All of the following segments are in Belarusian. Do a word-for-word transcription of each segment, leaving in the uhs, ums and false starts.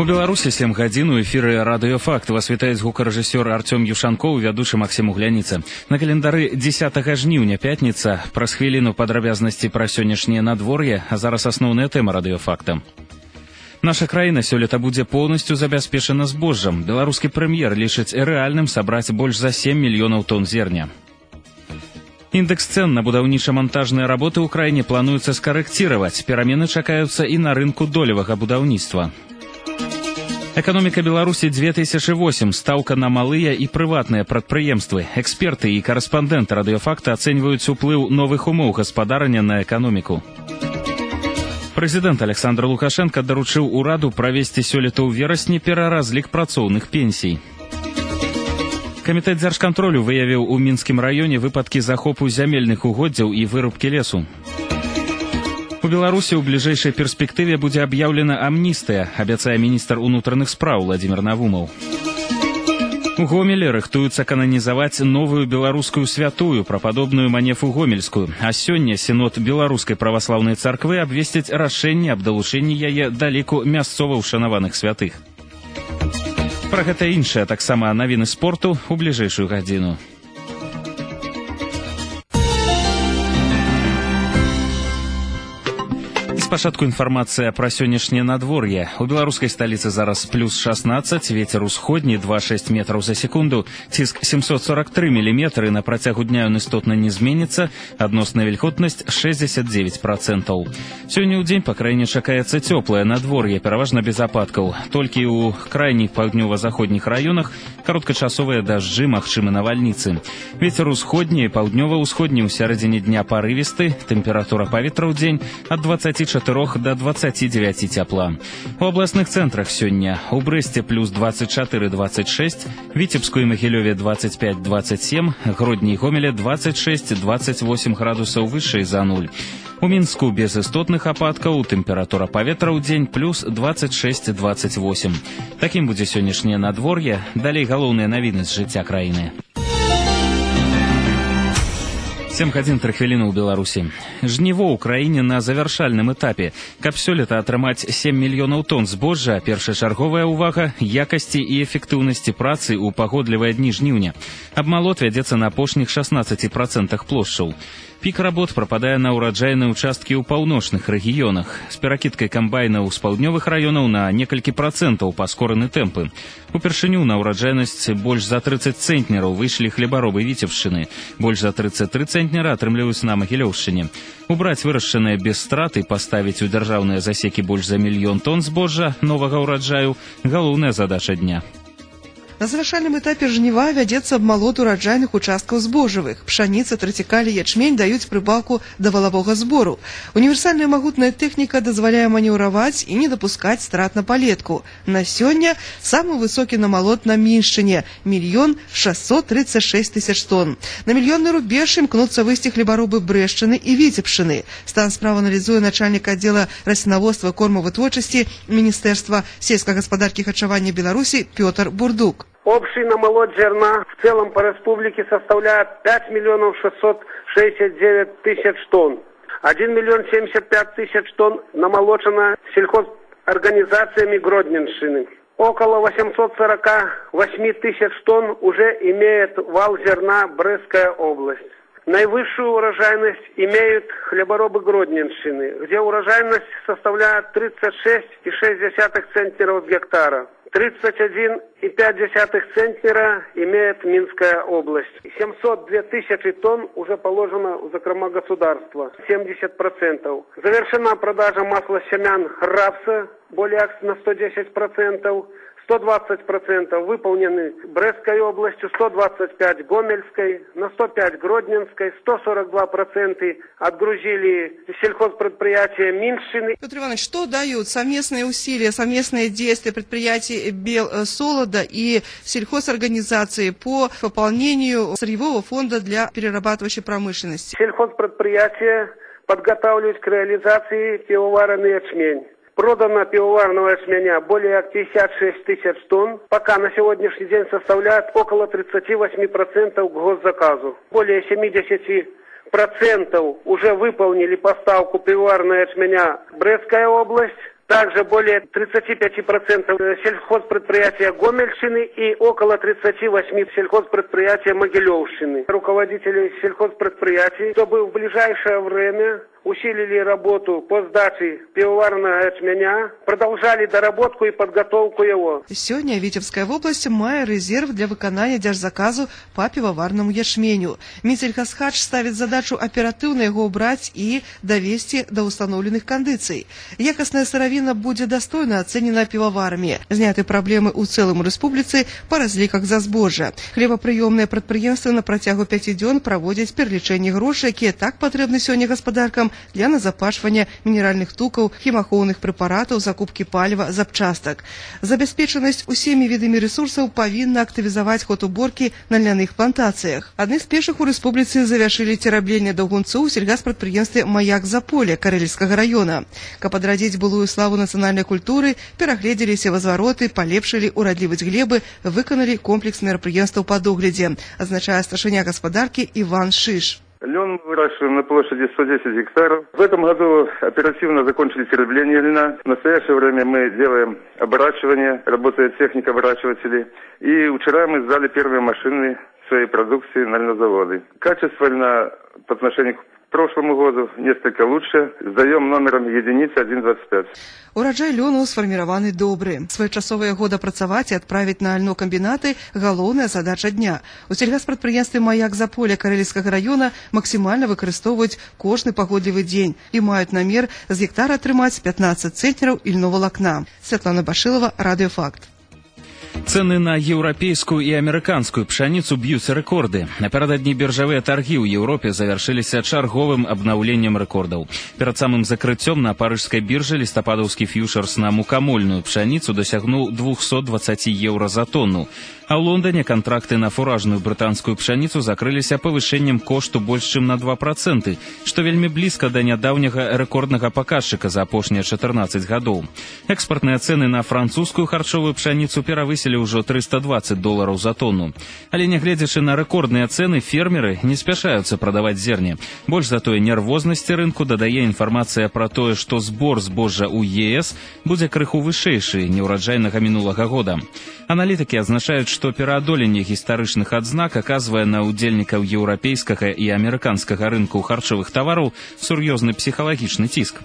У Беларусі сем гадзін у эфіры «Радыёфакт». Вас вітаюць гукарэжысёр Артём Юшанкоў, вядучы Максім Угляніца. На календары дзесятага жніўня, пятніца. Праз хвіліну падрабязнасці пра сённяшняе надвор'е, а зараз асноўная тэма «Радыёфакта». Наша краіна сёлета будзе поўнасцю забяспечана збожжам. Беларускі прэм'ер лічыць рэальным сабраць больш за сем мільёнаў тонн зерня. Индекс цен на будаўніча-монтажныя работы ў краіне плануецца скарэкціраваць. Перамены чакаюцца і на рынку долевага будаўніцтва. Эканоміка Беларусі две тысячи восемь. Стаўка на малыя і прыватныя прадпрыемствы. Эксперты і карэспандэнты «Радыёфакта» ацэньваюць уплыў новых умоў гаспадарання на эканоміку. Прэзідэнт Александр Лукашенко даручыў ураду правесці сёлета ў верасні пераразлік працоўных пенсій. Камітэт дзяржкантролю выявіў у Мінскім раёне выпадкі захопу зямельных угоддзяў і вырубкі лесу. У Беларусі ў бліжэйшай перспектыве будзе аб'яўлена амністыя, абяцае міністр унутраных спраў Владзімір Навумаў. У Гомелі рыхтуюцца кананізаваць новую беларускую святую, прападобную манефу гомельскую, а сёння сінод беларускай праваслаўнай царквы абвесціць рашэнне аб далучэнні яе да ліку мясцова ўшанаваных святых. Пра гэта іншае таксама навіны спорту ў бліжэйшую гадзіну. Спачатку інфармацыя пра сённяшняе надвор'е. У беларускай сталіцы зараз плюс шаснаццаць, вецер усходні два шэсць метраў за секунду, ціск семьсот сорок три міліметры, на працягу дня ён істотна не зменіцца, адносная вільготнасць шэсцьдзесят девять процентаў. Сёння ў дзень па краіне чакаецца цёплае надвор'е, пераважна без ападкаў. Толькі ў крайніх паўднёва-заходніх раёнах кароткачасовыя дажджы, магчымы навальніцы. Вецер усходні і паўднёва-ўсходні ў сярэдзіне дня парывісты, тэмпература паветра ў дзень ад дваццаці чатырох да дваццаці дзевяці цяпла. У абласных цэнтрах сёння у Брэсце плюс двадцать четыре двадцать шесть, Віцебску і Магілёве двадцать пять двадцать семь, Гродні і Гомеле двадцать шесть двадцать восемь градусаў вышэй за нуль. У Мінску без істотных ападкаў, тэмпература паветра ў дзень плюс двадцать шесть двадцать восемь. Такім будзе сённяшняе надвор'е, далей галоўныя навіны з жыцця краіны. сем гадзін тры хвіліны ў Беларусі. Жніво ў краіне на завяршальным этапе. Каб сёлета атрымаць сем мільёнаў тонн збожжа, першачарговая ўвага якасці і эфектыўнасці працы ў пагодлівыя дні жніўня. Абмалот вядзецца на апошніх шаснаццаці працэнтах плошчаў. Пік работ прападае на ўраджайныя ўчасткі ў паўночных рэгіёнах. З перакідкай камбайнаў з паўднёвых раёнаў на некалькі працэнтаў паскораны тэмпы. Упершыню на ўраджайнасць больш за трыццаць цэнтнераў выйшлі хлебаробы Віцебшчыны. Больш за трыццаць тры цэнтнера атрымліваюць на Магілёўшчыне. Убраць вырашчаныя без страт і паставіць у дзяржаўныя засекі больш за мільён тонн збожжа новага ўраджаю – галоўная задача дня. На завершальным этапе жніва вядзецца абмалот ураджайных участкаў збожжавых. Пшаніца, трацікалі, ячмень даюць прыбаўку да валавога збору. Універсальная магутная тэхніка дазваляе манеўраваць і не дапускаць страт на палетку. На сёння самы высокі намалот на Міншчыне – мільён шэсцьсот трыццаць шэсць тысяч тонн. На мільённы рубеж імкнуцца выйсці хлебаробы Брэшчыны і Віцебшчыны. Стан справы аналізуе начальнік аддзела раслінаводства і кормавытворчасці Міністэрства сельскай гаспадаркі і харчавання Беларусі Пётр Бурдук. Общий намолот зерна в целом по республике составляет пять миллионов шестьсот шестьдесят девять тысяч тонн. один миллион семьдесят пять тысяч тонн намолочено сельхозорганизациями Гродненщины. Около восемьсот сорок восемь тысяч тонн уже имеет вал зерна Брестская область. Наивысшую урожайность имеют хлеборобы Гродненщины, где урожайность составляет тридцать шесть и шесть десятых центнеров с гектара. тридцать один и пять десятых центнера имеет Минская область. семьсот две тысячи тонн уже положено в закрома государства, семьдесят процентов. Завершена продажа масла семян рапса, более на сто десять процентов. сто двадцать процентов выполнены Брестской областью, сто двадцать пять Гомельской, на сто пять Гродненской, сто сорок два процента отгрузили сельхозпредприятия Миншчины. Петр Иванович, что дают совместные усилия, совместные действия предприятий Белсолода и сельхозорганизации по пополнению сырьевого фонда для перерабатывающей промышленности? Сельхозпредприятия подготавливают к реализации пивоваренный ячмень. Продано пивоварного ячменя более пятьдесят шесть тысяч тонн, пока на сегодняшний день составляет около тридцать восемь процентов к госзаказу. Более семьдесят процентов уже выполнили поставку пивоварного ячменя Брестская область, Также более тридцати пяти процентов сельхозпредприятия Гомельщины и около тридцати восьми сельхозпредприятия Могилевщины. Руководители сельхозпредприятий, чтобы в ближайшее время усилили работу по сдаче пивоварного ячменя, продолжали доработку и подготовку его. Сёння Витебская область мае резерв для выканания дзяржзаказу по пивоварному ячменю. Минсельхозхач ставит задачу оперативно его убрать и довести до установленных кондиций. Якостная сыровина будет достойно оценена пивоварами. Зняты проблемы у целым республицы по разликах за збожжа. Хлебоприемные предприятия на протягу пяти дзён проводят перелічэнне грошей, якія так потребны сёння гаспадаркам для назапашвання мінеральных тукаў, хімахоўных прэпаратаў, закупкі паліва, запчастак. Забяспечанасць усімі відамі рэсурсаў павінна актывізаваць ход уборкі на ляных плантацыях. Адны з першых у рэспубліцы завяршылі церабленне даўгунцоў у сельгаспрадпрыемстве «Маяк Заполе» Карэльскага района. Каб адрадзіць былую славу нацыянальнай культуры, перагледзеліся возвароты, палепшылі урадлівасць глебы, выканалі комплекс мерапрыемстваў па доглядзе, азначае старшыня гаспадаркі Иван Шиш. Лен выращиваем на площади сто десять гектаров. В этом году оперативно закончили теребление льна. В настоящее время мы делаем оборачивание, работает техника оборачивателей. И вчера мы сдали первые машины своей продукции на льнозаводы. Качество льна по отношению к прошлому году несколько лучше. Сдаем номером единицы один двадцать пять. Ураджай лёну сфарміраваны добры. Своечасова яго дапрацаваць і адправіць на альнокамбінаты – галоўная задача дня. У сельгаспрадпрыемстве «Маяк Заполе» Карэльскага района максімальна выкарыстоўваюць кожны пагодлівы дзень і маюць намер з гектара атрымаць пятнадцать цэнтнераў ільновалакна. Святлана Башилова, Радиофакт. Цены на еўрапейскую і амерыканскую пшаніцу б'юцца рэкорды. Напярэдадні біржавыя таргі ў Еўропе завяршыліся чарговым абнаўленнем рэкордаў. Перад самым закрыццём на парыжскай біржы лістападаўскі фьючерс на мукамольную пшаніцу дасягнуў двухсот двадцати еўра за тонну. А ў Лондоне кантракты на фуражную брытанскую пшаніцу закрыліся павышэннем кошту больш чым на два проценты, што вельмі блізка да нядаўняга рэкорднага паказчыка за апошнія чатырнаццаць гадоў. Экспартныя цэны на французскую харчовую пшаніцу перавысілі ўжо триста двадцать долараў за тонну. Але нягледзячы на рэкордныя цэны, фермеры не спяшаюцца прадаваць зерне. Больш за тое, нервознасці рынку дадае інфармацыя пра тое, што збор збожжа ў ЕС будзе крыху вышэйшы неўраджайнага мінулага года. Аналітыкі адзначаюць, што пераадоленне гістарычных адзнак аказвае на ўдзельнікаў еўрапейскага і амерыканскага рынку харчовых тавараў сур'ёзны псіхалагічны ціск.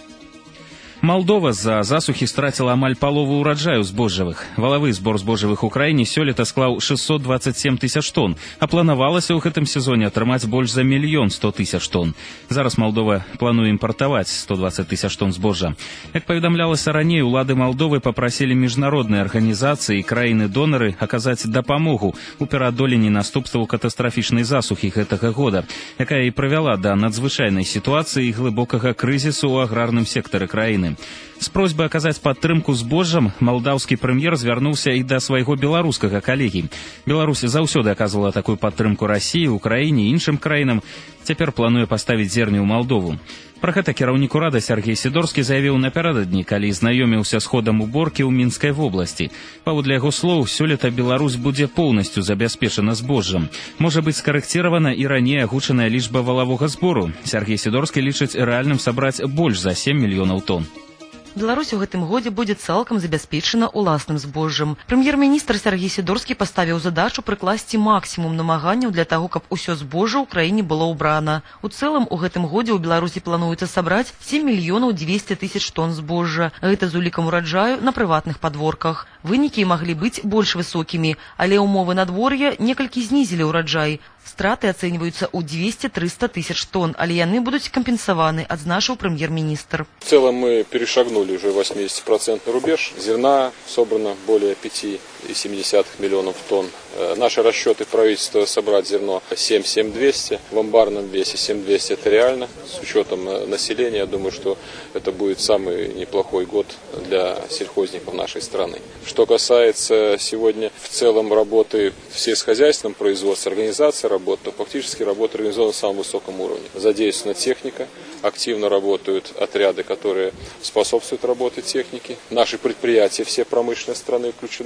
Молдова за засухі страціла амаль палову ўраджаю збожжавых. Валавы збор збожжавых у краіне сёлета склаў шестьсот двадцать семь тысяч тонн, а планавалася ў гэтым сезоне атрымаць больш за мільён сто тысяч тонн. Зараз Молдова плануе імпартаваць сто двадцать тысяч тонн збожжа. Як паведамлялася раней, улады Молдовы папрасілі міжнародныя арганізацыі і краіны-донары аказаць дапамогу ў пераадоленні наступстваў катастрафічнай засухі гэтага года, якая і прывяла да надзвычайнай сітуацыі і глыбокага крызісу ў аграрным сектары краіны. З просьбай аказаць падтрымку збожжам малдаўскі прэм'ер звярнуўся і да свайго беларускага калегі. Беларусь заўсёды аказвала такую падтрымку Расіі, Украіне і іншым краінам. Цяпер плануе паставіць зерне ў Малдову. Пра гэта кіраўнік урада Сергей Сідорскі заявіў напярэдадні, калі знаёміўся з ходам уборкі ў Мінскай вобласці. Паводле яго слоў, сёлета Беларусь будзе поўнасцю забяспечана збожжам. Можа быць скарэкціравана і раней агучаная лічба валавога збору. Сергей Сідорскі лічыць рэальным сабраць больш за сем мільёнаў тонн. Беларусь у гэтым годзе будзе цалкам забяспечана уласным збожжам. Прэм'ер-міністр Сергей Сідорскі паставіў задачу прыкласці максімум намаганняў для таго, каб усё збожжа ў краіне было ўбрана. У цэлым у гэтым годзе ў Беларусі плануецца сабраць сем мільёнаў дзвесце тысяч тонн збожжа. Гэта з улікам ураджаю на прыватных падворках. Вынікі маглі быць больш высокімі, але ўмовы надвор'я некалькі знізілі ўраджай. Страты ацэньваюцца ў двести триста тысяч тонн, але яны будуць кампенсаваны, адзначыў прэм'ер-міністр. В целом мы перешагнули уже восьмидесятипроцентный рубеж. Зерна собрано более пяти и семи десятых миллионов тонн. Наши расчеты правительства собрать зерно семь семь двести. В амбарном весе семь двести это реально. С учетом населения, я думаю, что это будет самый неплохой год для сельхозников нашей страны. Что касается сегодня в целом работы в сельскохозяйственном производстве, организации работы, то фактически работа организована на самом высоком уровне. Задействована техника, активно работают отряды, которые способствуют работе техники. Наши предприятия, все промышленные страны включены в эту работу.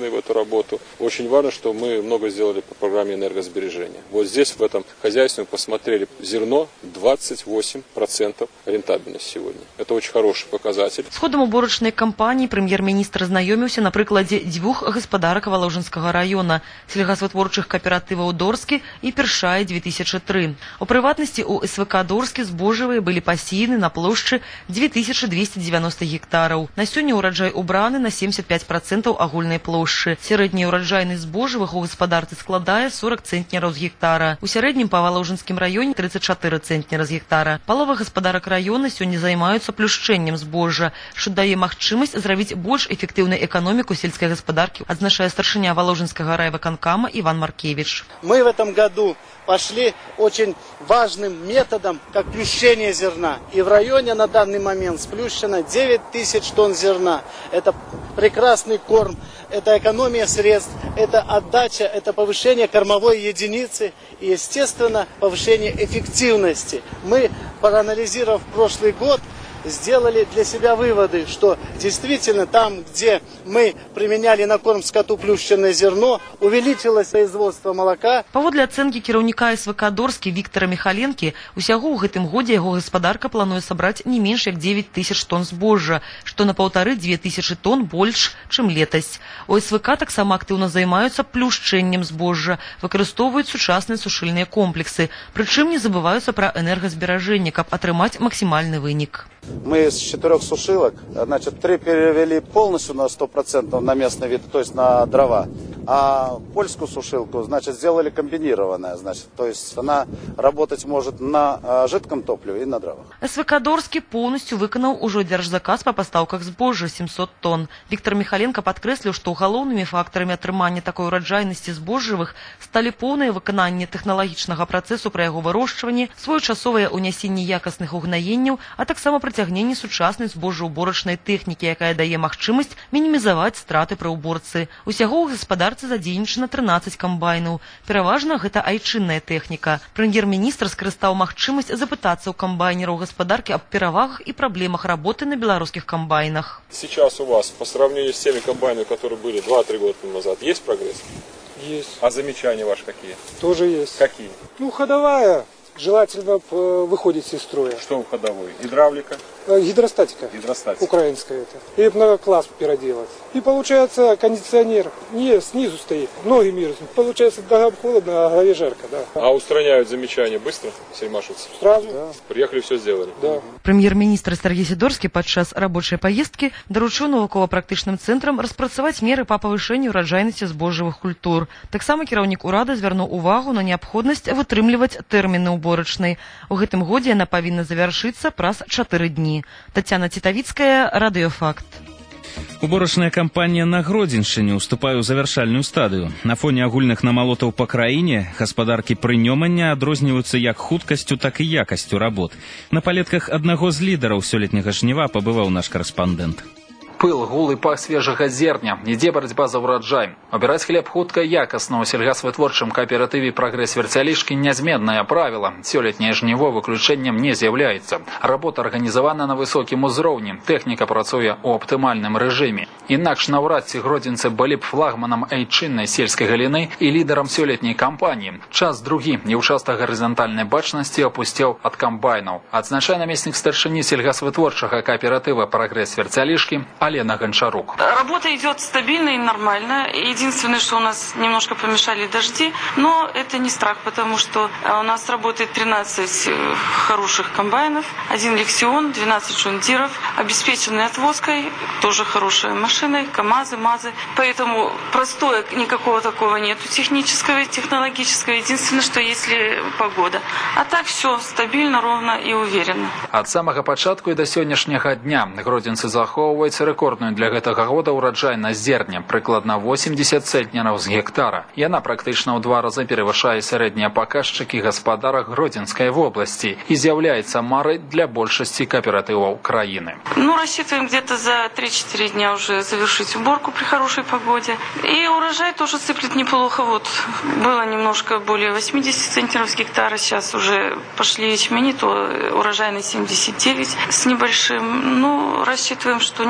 работу. Очень важно, что мы много сделали по программе энергосбережения. Вот здесь, в этом хозяйстве, мы посмотрели зерно двадцать восемь процентов рентабельность сегодня. Это очень хороший показатель. З ходам уборачнай кампаніі прэм'ер-міністр знаёміўся на прыкладзе дзвюх гаспадарак Валожынскага района – сельгасвытворчых кааператываў Дорскі і Першай две тысячи три. У прыватнасці, у СВК Дорскі збожжавыя былі пасеяны на плошчы две тысячи двести девяносто гектараў. На сёння ўраджай убраны на семьдесят пять процентов агульнай плошчы. Сярэдняя ўраджайнасць збожжавых у гаспадарцы складае сорок цэнтнераў з гектара. У сярэднім па Валожынскім раёне тридцать четыре цэнтнера з гектара. Палова гаспадарак раёна сёння займаюцца плюшчэннем збожжа, што дае магчымасць зрабіць больш эфектыўнай эканоміку сельскай гаспадаркі, адзначае старшыня Валожынскага райвыканкама Иван Маркевич. Мы в этом году пошли очень важным методом, как плющение зерна. И в районе на данный момент сплющено девять тысяч тонн зерна. Это прекрасный корм, это экономия средств, это отдача, это повышение кормовой единицы и, естественно, повышение эффективности. Мы, проанализировав прошлый год, сделали для себя выводы, что действительно там, где мы применяли на корм скоту плющенное зерно, увеличилось производство молока. Паводле ацэнкі кіраўніка СВК Дорскі Віктара Міхаленкі, усяго ў гэтым годзе яго гаспадарка плануе сабраць не менш як девять тысяч тонн збожжа, што на паўтары-дзве тысячы тонн больш, чым летась. У СВК таксама актыўна займаюцца плюшчэннем збожжа, выкарыстоўваюць сучасныя сушыльныя комплексы, прычым не забываюцца пра энергазберажэнне, каб атрымаць максімальны вынік. Мы с четырех сушилок, значит, три перевели полностью на сто процентов на местный вид, то есть на дрова. А польскую сушилку, значит, сделали комбинированная, значит, то есть она работать может на жидком топливе и на дровах. СВК Дорскі полностью выканаў ужо дзяржзаказ па пастаўках збожжа семьсот тонн. Віктор Міхаленко падкрэсліў, што галоўнымі фактарамі атрымання такой ураджайнасці збожжавых сталі поўнае выкананне тэхналагічнага працэсу пра яго вырошчванне, своечасовае ўнясенне якасных угнаенняў, а таксама прыцягненне сучаснай збожжаўборачнай тэхнікі, якая дае магчымасць мінімізаваць страты пры ўборцы. Усяго ў гаспадарцы задзейнічана трынаццаць камбайнаў. Пераважна гэта айчынная тэхніка. Прэм'ер-міністр скарыстаў магчымасць запытацца ў камбайнераў гаспадаркі аб перавагах і праблемах работы на беларускіх камбайнах. Сейчас у вас, по сравнению с теми комбайнами, которые были два-три года назад, есть прогресс? Есть. А замечания ваши какие? Тоже есть. Какие? Ну, ходовая. Желательно выходить из строя. Что ходовой? Гидравлика? Гидростатика. Гидростатика. Украинская это. И многокласс переделать. И получается кондиционер не снизу стоит, ноги мерзнут. Получается ногам холодно, а голове жарко, да. А устраняют замечания быстро, сельмашевцы? Сразу. Да. Приехали, все сделали? Да. Прэм'ер-міністр Сергей Сидорскі падчас рабочай паездкі даручыў навукова-практычным цэнтрам распрацаваць меры па павышэнню ураджайнасці збожжавых культур. Таксама кіраўнік урада звярнуў увагу на неабходнасць вытрымліваць тэрміны уборачнай. У гэтым годзе яна павінна завяршыцца праз чатыры дні. Тацяна Цітавіцкая, Радыёфакт. Уборачная кампанія на Гродзеншчыне уступае ў завяршальную стадыю. На фоне агульных намалотаў па краіне гаспадаркі прынёмання адрозніваюцца як хуткасцю, так і якасцю работ. На палетках аднаго з лідараў сёлетняга жніва пабываў наш карэспандэнт. Пыл, гул і пах свежага зерня. Ідзе барацьба за ўраджай. Абіраць хлеб хутка і якасна ў сельгасвытворчым кааператыве «Прагрэс Вярцялішкі» нязменнае правіла. Сёлетняе жніво выключэннем не з'яўляецца. Работа арганізавана на высокім узроўні. Тэхніка працуе ў аптымальным рэжыме. Інакш наўрад ці гродзенцы былі б флагманам айчыннай сельскай галіны і лідарам сёлетняй кампаніі. Час другі і ўчастак гарызантальнай бачнасці апусцеў ад камбайнаў. Адзначае намеснік старшыні сельгасвытворчага кааператыва «Прагрэс Вярцялішкі» Лена Гончарук. Работа идет стабильно и нормально. Единственное, что у нас немножко помешали дожди, но это не страх, потому что у нас работает тринадцать хороших комбайнов, один Лексион, двенадцать шундиров, обеспеченный отвозкой, тоже хорошей машиной, КамАЗы, МАЗы. Поэтому простоя никакого такого нету, технического, технологического. Единственное, что если погода. А так все стабильно, ровно и уверенно. Ад самага пачатку і да сённяшняга дня гродзенцы захоўваюць рэкордную для гэтага года ўраджайнасць зерня, прыкладна восемьдесят цэнтнераў з гектара. Яна практычна ў два разы перавышае сярэднія паказчыкі гаспадарак Гродзенскай вобласці і з'яўляецца марай для большасці кааператываў краіны. Ну, рассчитываем где-то за три-четыре дня уже завершить уборку при хорошей погоде. И урожай тоже сыплет неплохо. Вот было немножко более восемьдесят центнеров с гектара, сейчас уже пошли ячмени, то урожайность семьдесят девять с небольшим. Ну, рассчитываем, что ниже этой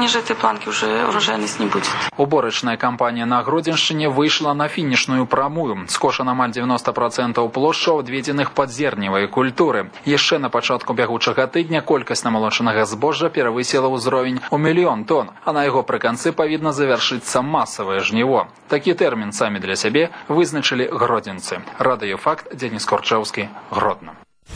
планки уже урожайность не будет. Уборочная кампанія на Гродзеншчыне выйшла на фінішную прамую. Скошана амаль девяносто процентов плошчаў, адведзеных пад зерневыя культуры. Яшчэ на пачатку бягучага тыдня колькасць намалочанага збожжа перавысіла ўзровень у мільён тонн, а на яго прыканцы павінна завяршыцца масавае жніво. Такі тэрмін самі для сябе вызначылі гродзенцы. Радыёфакт, Дзеніс Корчаўскі, Гродно.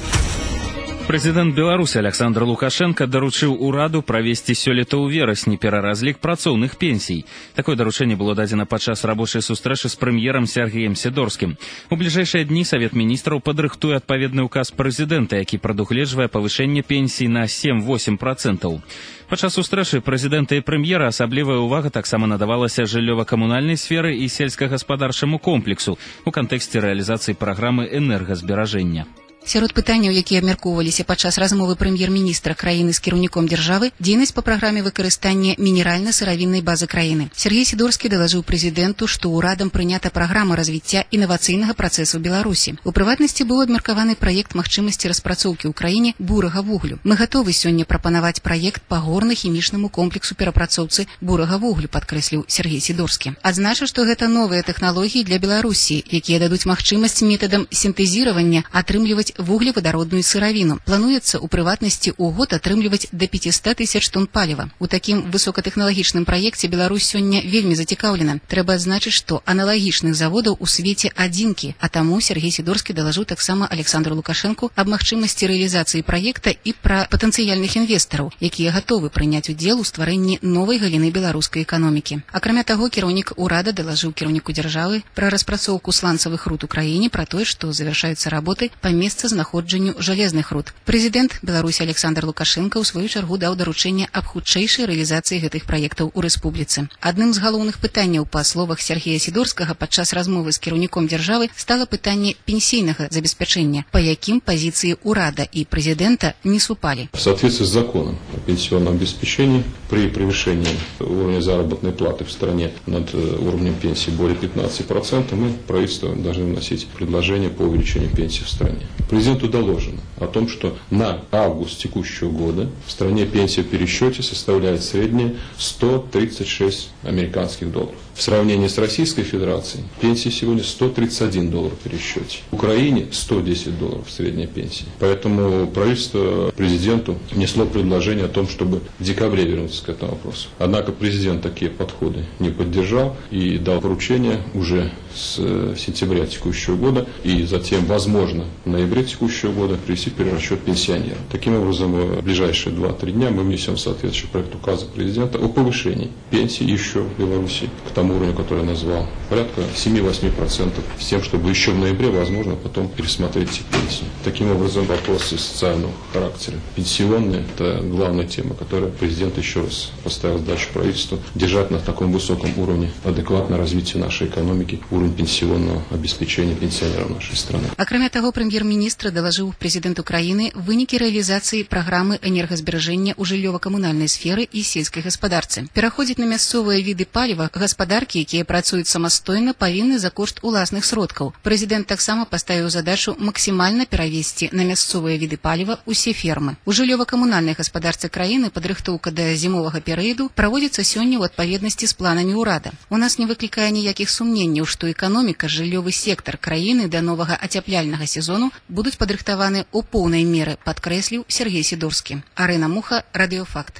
Прэзідэнт Беларусі Александр Лукашенко даручыў ураду правесці сёлета ў верасні пераразлік працоўных пенсій. Такое даручэнне было дадзена падчас рабочай сустрэчы з прэм'ерам Сергеем Сідорскім. У бліжэйшыя дні Савет міністраў падрыхтуе адпаведны ўказ прэзідэнта, які прадугледжвае павышэнне пенсій на сем-восемь процентаў. Падчас сустрэчы прэзідэнта і прэм'ера асаблівая ўвага таксама надавалася жыллёва-камунальнай сферы і сельскагаспадарчаму комплексу у кантэксце рэалізацыі праграмы энергазберажэння. Сярод пытанняў, якія абмяркоўваліся падчас размовы прэм'ер-міністра краіны з кіраўніком дзяржавы, дзейнасць па праграме выкарыстання мінеральна-сыравіннай базы краіны. Сергей Сідорскі далажыў прэзідэнту, што ўрадам прынята праграма развіцця інавацыйнага працэсу ў Беларусі. У прыватнасці быў абмеркаваны праект магчымасці распрацоўкі ў краіне бурага вуглю. Мы гатовы сёння прапанаваць праект па горна-хімічнаму комплексу перапрацоўцы бурага вуглю, падкрэсліў Сергей Сідорскі. Адзначыў, што гэта новыя тэхналогіі для Беларусі, якія дадуць магчымасць метадам сінтэзіравання атрымліваць вуглевадародную сыравіну. Плануецца у прыватнасці ў год атрымліваць да пятьсот тысяч тонн паліва. У такім высокатэхналагічным праекце Беларусь сёння вельмі зацікаўлена. Трэба адзначыць, што аналагічных заводаў у свеце адзінкі, а таму Сергей Сідорскі далажыў таксама Александру Лукашенку аб магчымасці рэалізацыі праекта і пра патэнцыяльных інвестараў, якія гатовы прыняць удзел у стварэнні новай галіны беларускай эканомікі. Акрамя таго, кіраўнік урада далажыў кіраўніку дзяржавы пра распрацоўку сланцавых руд у краіне, пра тое, што завяршаюцца работы па месцы знаходжанню жалезных руд. Прэзідэнт Беларусі Александр Лукашенко ў сваю чаргу даў даручэнне аб хутчэйшай рэалізацыі гэтых праектаў у рэспубліцы. Адным з галоўных пытанняў, па словах Сергея Сідорскага, падчас размовы з кіраўніком дзяржавы стала пытанне пенсійнага забеспячэння, па якім пазіцыі урада і прэзідэнта не супалі. В соответствии с законом о пенсионном обеспечении при превышении уровня заработной платы в стране над уровнем пенсии более пятнадцати процентов мы, правительство, должны вносить предложение по увеличению пенсии в стране. Президенту доложено о том, что на август текущего года в стране пенсия в пересчете составляет среднее сто тридцать шесть американских долларов. В сравнении с Российской Федерацией пенсия сегодня сто тридцать один доллар в пересчете. В Украине сто десять долларов средняя пенсия. Поэтому правительство президенту внесло предложение о том, чтобы в декабре вернуться к этому вопросу. Однако президент такие подходы не поддержал и дал поручение уже с сентября текущего года и затем, возможно, в ноябре текущего года привести перерасчет пенсионеров. Таким образом, в ближайшие два-три дня мы внесем соответствующий проект указа президента о повышении пенсии еще в Беларуси к тому уровню, который я назвал, порядка семь-восемь процентов, с тем, чтобы еще в ноябре, возможно, потом пересмотреть эти пенсии. Таким образом, вопросы социального характера, пенсионные, это главная тема, которую президент еще раз поставил задачу правительству держать на таком высоком уровне адекватно развития нашей экономики, уровень пенсионного обеспечения пенсионеров нашей страны. Акрамя таго, прэм'ер-міністр далажыў прэзідэнту краіны вынікі рэалізацыі праграмы энергазберажэння ў жыллёва-камунальнай сферы і сельскай гаспадарцы. Пераходзіць на мясцовыя віды паліва гаспадаркі, якія працуюць самастойна, павінны за кошт уласных сродкаў. Прэзідэнт таксама паставіў задачу максімальна перавесці на мясцовыя віды паліва ўсе фермы. У жыллёва-камунальнай гаспадарцы краіны падрыхтоўка да зімовага перыяду праводзіцца сёння ў адпаведнасці з планамі ўрада. У нас не выклікае ніякіх сумненняў, што эканоміка, жыллёвы сектар краіны да новага ацяпляльнага сезону будуць падрыхтаваны ў поўнай меры, падкрэсліў Сергей Сідорскі. Арына Муха, Радыёфакт.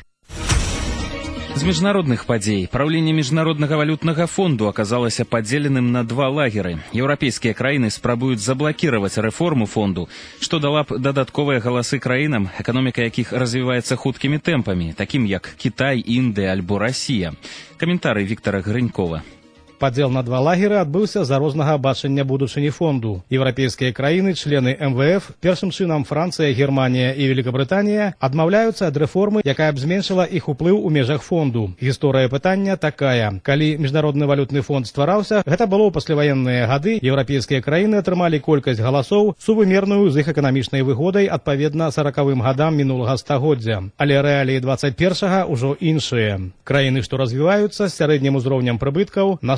З міжнародных падзей праўленне міжнароднага валютнага фонду аказалася падзеленым на два лагеры. Еўрапейскія краіны спрабуюць заблакіраваць рэформу фонду, што дала б дадатковыя галасы краінам, эканоміка якіх развіваецца хуткімі тэмпамі, такім як Кітай, Індыя альбо Расія. Каментарый Віктара Грынькова. Падзел на два лагеры адбыўся з-за рознага бачання будучыні фонду. Еўрапейскія краіны, члены эм вэ эф, першым чынам Францыя, Германія і Великабрытанія, адмаўляюцца ад рэформы, якая б зменшыла іх уплыў у межах фонду. Гісторыя пытання такая. Калі міжнародны валютны фонд ствараўся, гэта было ў пасляваенныя гады, еўрапейскія краіны атрымалі колькасць галасоў, сувымерную з іх эканамічнай выгодай адпаведна саракавым гадам мінулага стагоддзя. Але рэаліі дваццаць першага ўжо іншыя. Краіны, што развіваюцца з сярэднім узроўнем прыбыткаў, на сто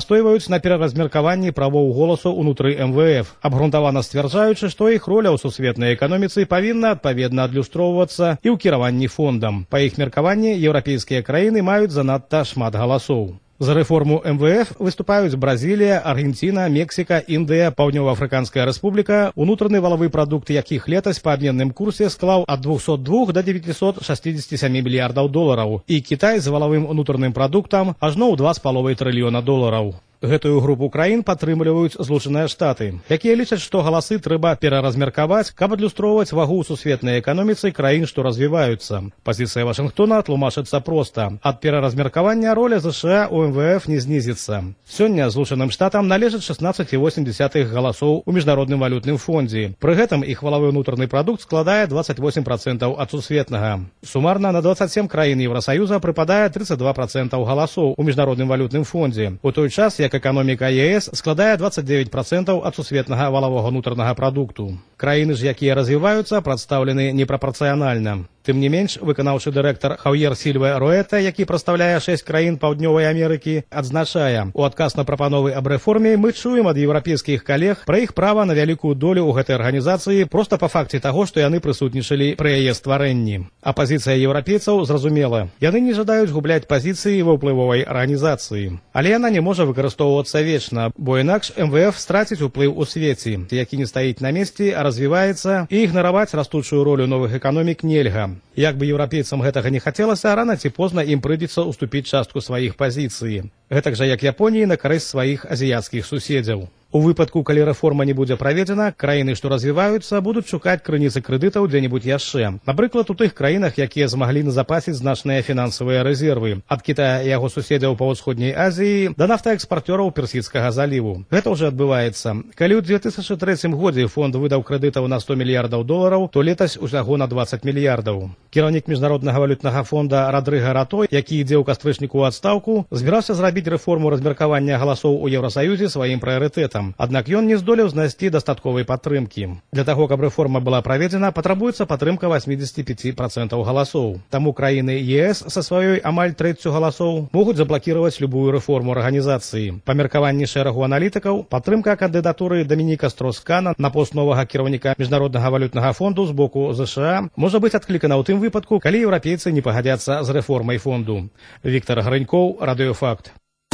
настойваюць на пераразмеркаванні правоў голасу ўнутры эм вэ эф, абгрунтавана сцвярджаючы, што іх роля ў сусветнай эканоміцы павінна адпаведна адлюстроўвацца і ў кіраванні фондам. Па іх меркаванні, еўрапейскія краіны маюць занадта шмат галасоў. За рэформу эм вэ эф выступаюць Бразілія, Аргенціна, Мексіка, Індыя, Паўднёва-Афрыканская рэспубліка, унутраны валавы прадукт якіх летась па абменным курсе склаў ад двухсот двух да девятисот шестидесяти семи мільярдаў долараў, і Кітай з валавым унутраным прадуктам ажно ў два з паловай трыльёна долараў. Гэтую групу краін падтрымліваюць Злучаныя Штаты, якія лічаць, што галасы трэба пераразмеркаваць, каб адлюстроўваць вагу ў сусветнай эканоміцы краін, што развіваюцца. Пазіцыя Вашынгтона тлумачыцца проста. Ад пераразмеркавання роля ЗША у эм вэ эф не знізіцца. Сёння Злучаным Штатам належыць шестнадцать цэлых восемь десятых галасоў у міжнародным валютным фондзе. Пры гэтым іх валавы ўнутраны прадукт складае двадцать восемь процентаў ад сусветнага. Сумарна на двадцать семь краін Еўрасаюза прыпадае тридцать два процента галасоў у міжнародным валютным фондзе. У той час, як эканоміка е эс складае двадцать девять процентаў ад сусветнага валавога ўнутранага прадукту. Краіны ж, якія развіваюцца, прадстаўлены непрапарцыянальна. Тым не менш, выканаўчы дырэктар Хаўер Сільва Роэта, які прадстаўляе шэсць краін Паўднёвай Амерыкі, адзначае, у адказ на прапановы аб рэформе мы чуем ад еўрапейскіх калег пра іх права на вялікую долю ў гэтай арганізацыі проста па факце таго, што яны прысутнічалі пры яе стварэнні. А пазіцыя еўрапейцаў зразумела. Яны не жадаюць губляць пазіцыі ва ўплывовай арганізацыі. Але яна не можа выкарыстоўвацца вечна, бо інакш эм вэ эф страціць уплыў у свеце, які не стаіць на месцы, а развіваецца, і ігнараваць растучую ролю новых эканомік нельга. Як бы еўрапейцам гэтага не хацелася, рана ці позна ім прыйдзецца ўступіць частку сваіх пазіцый. Гэтак жа, як Японіі, на карысць сваіх азіяцкіх суседзяў. У выпадку, калі рэформа не будзе праведзена, краіны, што развіваюцца, будуць шукаць крыніцы крэдытаў дзе-небудзь яшчэ. Напрыклад, у тых краінах, якія змаглі назапасіць значныя фінансавыя рэзервы. Ад Кітая і яго суседзяў па ўсходняй Азіі да нафтаэкспарцёраў Персідскага заліву. Гэта ўжо адбываецца. Калі ў две тысячы трэцім годзе фонд выдаў крэдытаў на сто мільярдаў долараў, то летась усяго на двадцать мільярдаў. Кіраўнік міжнароднага валютнага фонда Радрыга Рато, які ідзе ў кастрычніку ў адстаўку, збіраўся зрабіць рэформу размеркавання галасоў у Еўрасаюзе сваім прыярытэтам. Аднак ён не здолеў знайсці дастатковай падтрымкі. Для таго, каб рэформа была праведзена, патрабуецца падтрымка восемьдесят пять процентаў галасоў. Таму краіны е эс са сваёй амаль трэцю галасоў могуць заблакіраваць любую рэформу арганізацыі. Па меркаванні шэрагу аналітыкаў, падтрымка кандыдатуры Дамініка Строскана на пост новага кіраўніка міжнароднага валютнага фонду з боку ЗША можа быць адклікана ў тым выпадку, калі еўрапейцы не пагадзяцца з рэформай фонду. Віктор Грынькоў, Радыёфакт.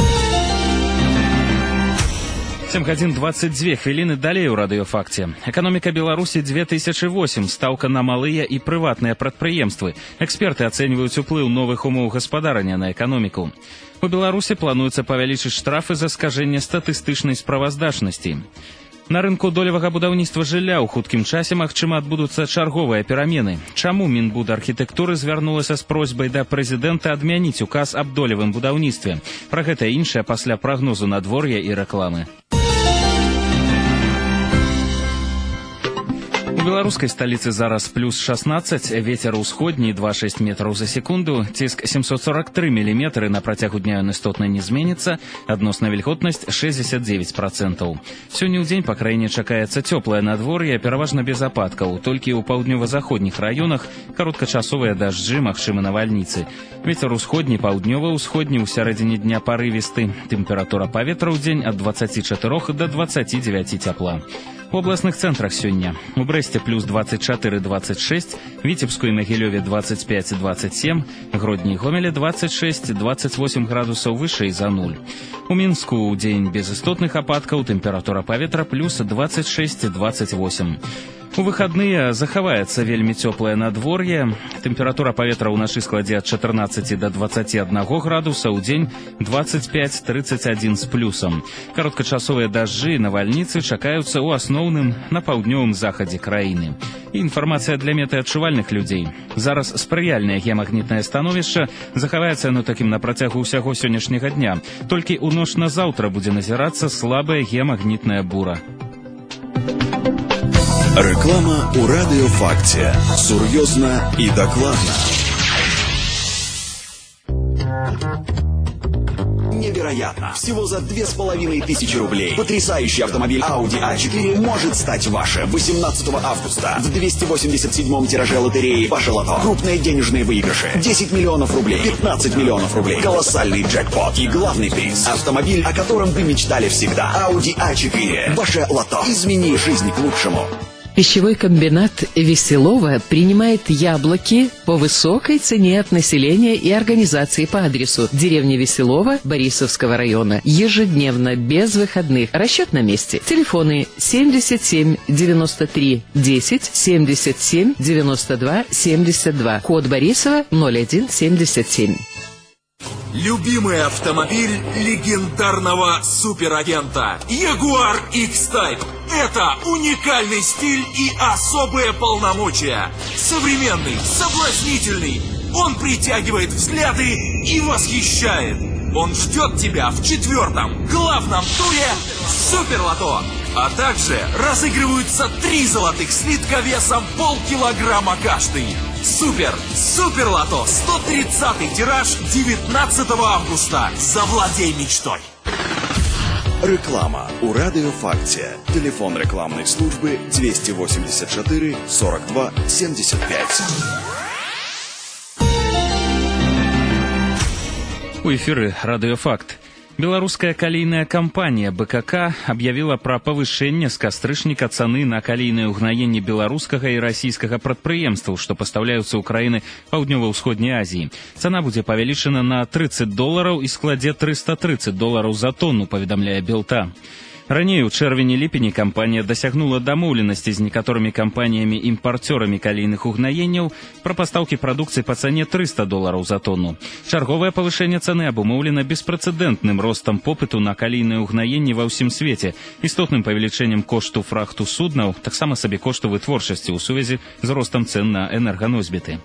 семь гадзін двадцать две хвіліны далей у радыёфакце. Эканоміка Беларусі две тысячи восемь, стаўка на малыя і прыватныя прадпрыемствы. Эксперты ацэньваюць уплыў новых умоў гаспадарання на эканоміку. У Беларусі плануецца павялічыць штрафы за скажэнне статыстычнай справаздачнасці. На рынку долевага будаўніцтва жылля ў хуткім часе магчыма адбудуцца чарговыя перамены. Чаму Мінбудархітэктуры звярнулася з просьбай да прэзідэнта адмяніць указ аб долевым будаўніцтве? Пра гэта і іншае пасля прагнозу надвор'я і рэкламы. У беларускай сталіцы зараз плюс шестнадцать, ветер усходні два целых шесть метраў за секунду, ціск семьсот сорок три міліметры, на працягу дня ён істотна не зменіцца, адносная вільготнасць шестьдесят девять процентов. Сёння ў дзень па краіне чакаецца цёплае надвор'е, пераважна без ападкаў, толькі ў паўднёва-заходніх раёнах кароткачасовыя дажджы, магчымы навальніцы. Ветер усходні, паўднёва-ўсходні, у сярэдзіне дня парывісты. Тэмпература паветра ў дзень ад двадцати четырёх до двадцати девяти цяпла. У абласных цэнтрах сёння. У Брэсце плюс двадцать четыре двадцать шесть, Віцебску і Магілёве двадцать пять двадцать семь, Гродні і Гомеле двадцать шесть двадцать восемь градусаў вышэй за нуль. У Мінску ў дзень без істотных ападкаў, тэмпература паветра плюс двадцать шесть двадцать восемь. У выхадныя захаваецца вельмі цёплае надвор'е. Тэмпература паветра ўначы складзе ад чатырнаццаці да двадцаці аднаго градуса, у дзень двадцать пять тридцать один з плюсам. Кароткачасовыя дажджы і навальніцы чакаюцца ў асноўным на паўднёвым захадзе краіны. І інфармацыя для метэадчувальных людзей. Зараз спрыяльнае геамагнітнае становішча, захаваецца яно такім на працягу ўсяго сённяшняга дня. Толькі ў ноч на заўтра будзе назірацца слабая геамагнітная бура. Реклама у Радіофакті. Сур'ёзна і дакладна. Невероятно. невероятно! Всего за две с половиной тысячи рублей потрясающий автомобиль Audi а четыре может стать вашим. восемнадцатого августа в двести восемьдесят седьмом тираже лотереи «Ваше лото». Крупные денежные выигрыши. десять миллионов рублей, пятнадцать миллионов рублей. Колоссальный джекпот и главный приз. Автомобиль, о котором вы мечтали всегда. Audi а четыре. Ваше лото. Измени жизнь к лучшему. Пищевой комбинат «Веселова» принимает яблоки по высокой цене от населения и организации по адресу деревня Веселова Борисовского района. Ежедневно, без выходных. Расчет на месте. Телефоны семьдесят семь девяносто три десять, семьдесят семь девяносто два семьдесят два. Код Борисова ноль один семьдесят семь. Любимый автомобиль легендарного суперагента Jaguar X-Type. Это уникальный стиль и особые полномочия. Современный, соблазнительный. Он притягивает взгляды и восхищает. Он ждет тебя в четвертом главном туре Суперлото. А также разыгрываются три золотых слитка весом полкилограмма каждый. Супер! Суперлото! сто тридцатый тираж девятнадцатого августа. Завладей мечтой! Реклама у радиофакте. Телефон рекламной службы двести восемьдесят четыре сорок два семьдесят пять. У эфіры радыёфакт. Беларуская калійная кампанія бэ ка ка аб'явіла пра павышэнне з кастрычніка цаны на калійнае ўгнаенне беларускага і расійскага прадпрыемстваў, што пастаўляюцца ў краіны паўднёва-ўсходняй Азіі. Цана будзе павялічана на тридцать долараў і складзе триста тридцать долараў за тонну, паведамляе Белта. Раней у чэрвені-ліпені кампанія дасягнула дамоўленасці з некаторымі кампаніямі-імпарцёрамі калійных угнаенняў пра пастаўкі прадукцыі па цане триста долараў за тонну. Чарговае павышэнне цаны абумоўлена беспрэцэдэнтным ростам попыту на калійнае ўгнаенне ва ўсім свеце, істотным павелічэннем кошту фрахту суднаў, таксама сабекошту вытворчасці ў сувязі з ростам цэн на энерганосьбіты.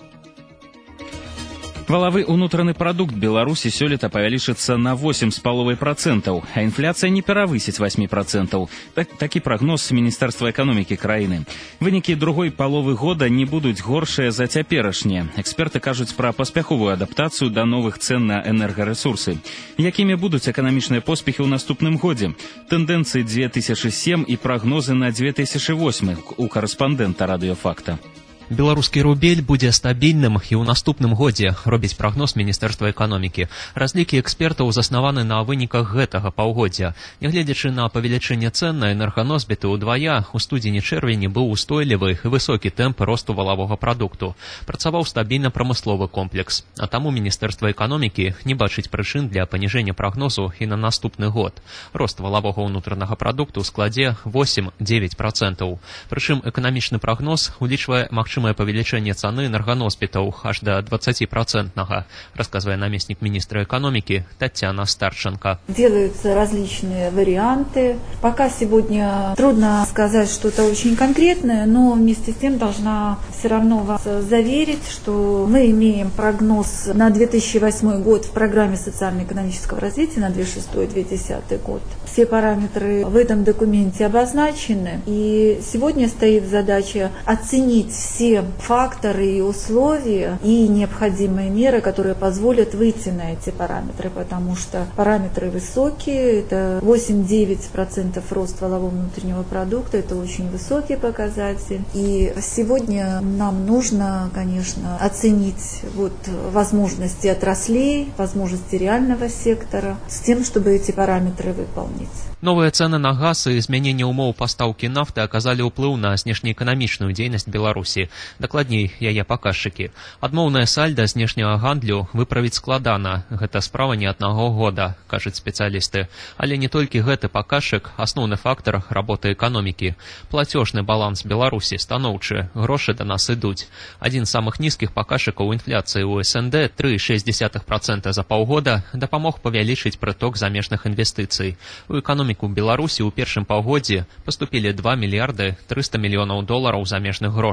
Валавы ўнутраны прадукт Беларусі сёлета павялічыцца на восемь з паловай працэнтаў, а інфляцыя не перавысіць восемь працэнтаў. Так, такі прагноз Міністэрства эканомікі краіны. Вынікі другой паловы года не будуць горшыя за цяперашнія. Эксперты кажуць пра паспяховую адаптацыю да новых цэн на энергарэсурсы. Якімі будуць эканамічныя поспехі ў наступным годзе? Тэндэнцыі две тысячи сем і прагнозы на две тысячи восемь у карэспандэнта радыёфакта. Беларускі рубель будзе стабільным і ў наступным годзе, робіць прагноз Міністэрства эканомікі. Разлікі экспертаў заснаваны на выніках гэтага паўгоддзя. Нягледзячы на павелічэнне цэн на энерганосьбіты ўдвая, у студзені-чэрвені быў устойлівы і высокі тэмп росту валавога прадукту. Працаваў стабільна прамысловы комплекс. А таму Міністэрства эканомікі не бачыць прычын для паніжэння прагнозу і на наступны год. Рост валавога ўнутранага прадукту складзе восемь-девять працэнтаў. Прычым эканамічны прагноз улічвае магчымасць павелічэнне цаны энерганосьбітаў аж до двадцати процентов, рассказывая наместник министра экономики Татьяна Старченко. Делаются различные варианты. Пока сегодня трудно сказать что-то очень конкретное, но вместе с тем должна все равно вас заверить, что мы имеем прогноз на две тысячи восьмой год в программе социально-экономического развития на две тысячи шестой — две тысячи десятый год. Все параметры в этом документе обозначены, и сегодня стоит задача оценить все факторы и условия и необходимые меры, которые позволят выйти на эти параметры, потому что параметры высокие, это восемь-девять процентов рост валового внутреннего продукта, это очень высокий показатель. И сегодня нам нужно, конечно, оценить вот возможности отраслей, возможности реального сектора с тем, чтобы эти параметры выполнить. Новыя цэны на газ і змяненне ўмоў пастаўкі нафты аказалі ўплыў на знешнеэканамічную дзейнасць Беларусі. Дакладней, яе паказчыкі. Адмоўнае сальда знешняга гандлю выправіць складана. Гэта справа не аднаго года, кажуць спецыялісты. Але не толькі гэты паказчык, асноўны фактар работы эканомікі. Плацёжны баланс Беларусі станоўчы, грошы да нас ідуць. Адзін з самых нізкіх паказчыкаў інфляцыі ў эс эн дэ тры цэлых шэсць дзесятых працэнта за паўгода дапамог павялічыць прыток замежных інвестыцый. У эканоміку у Беларусі ў першым паўгоддзі паступілі два мільярды трыста мільёнаў долараў замежных грошай.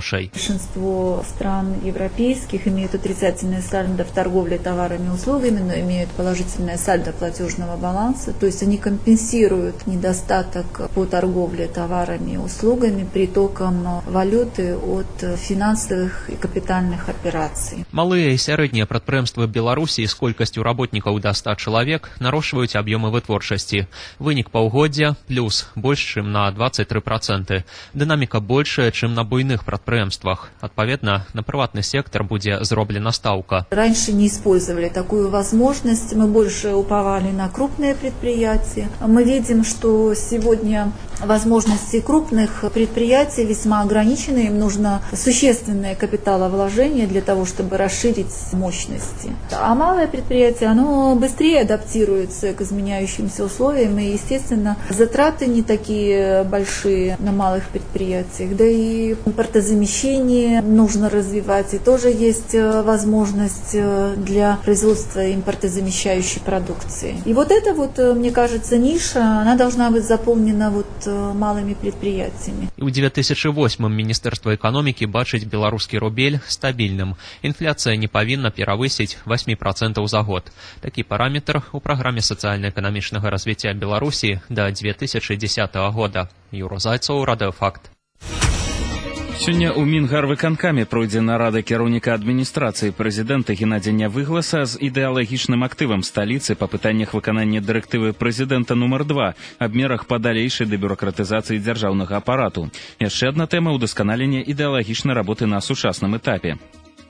большинство стран европейских имеют отрицательное сальдо в торговле товарами и услугами, но имеют положительное сальдо платежного баланса. То есть они компенсируют недостаток по торговле товарами и услугами притоком валюты от финансовых и капитальных операций. Малые и сярэднія прадпрыемствы Беларусі з колькасцю работнікаў да ста чалавек нарошчваюць аб'ёмы вытворчасці. Вынік паўгоддзя плюс больш чым на двадцать три процента. Дынаміка большая, чым на буйных прадпрыемствах. Адпаведна, на прыватны сектор будзе зроблена стаўка. Раньше не использовали такую возможность, мы больше уповали на крупные предприятия. Мы видим, что сегодня возможности крупных предприятий весьма ограничены, им нужно существенное капиталовложение для того, чтобы расширить мощности. А малое предприятие, оно быстрее адаптируется к изменяющимся условиям, и, естественно, затраты не такие большие на малых предприятиях, да и импортозамещение нужно развивать, и тоже есть возможность для производства импортозамещающей продукции. И вот эта вот, мне кажется, ниша, она должна быть заполнена вот малыми предприятиями. У две тысячи восьмым Міністэрства эканомікі бачыць беларускі рубель стабільным. Інфляцыя не павінна перавысіць восемь процентов за год. Такі параметр у праграме сацыяльна-эканамічнага развіцця Беларусі да две тысячи десятого года. Юра Зайцоў, Радыёфакт. Сёння ў Мінгарвыканкаме пройдзе нарада кіраўніка адміністрацыі прэзідэнта Геннадзя Нявыгласа з ідэалагічным актывам сталіцы па пытаннях выканання дырэктывы прэзідэнта нумар два аб мерах па далейшай дэбюракратызацыі дзяржаўнага апарату. Яшчэ адна тэма — удасканалення ідэалагічнай работы на сучасным этапе.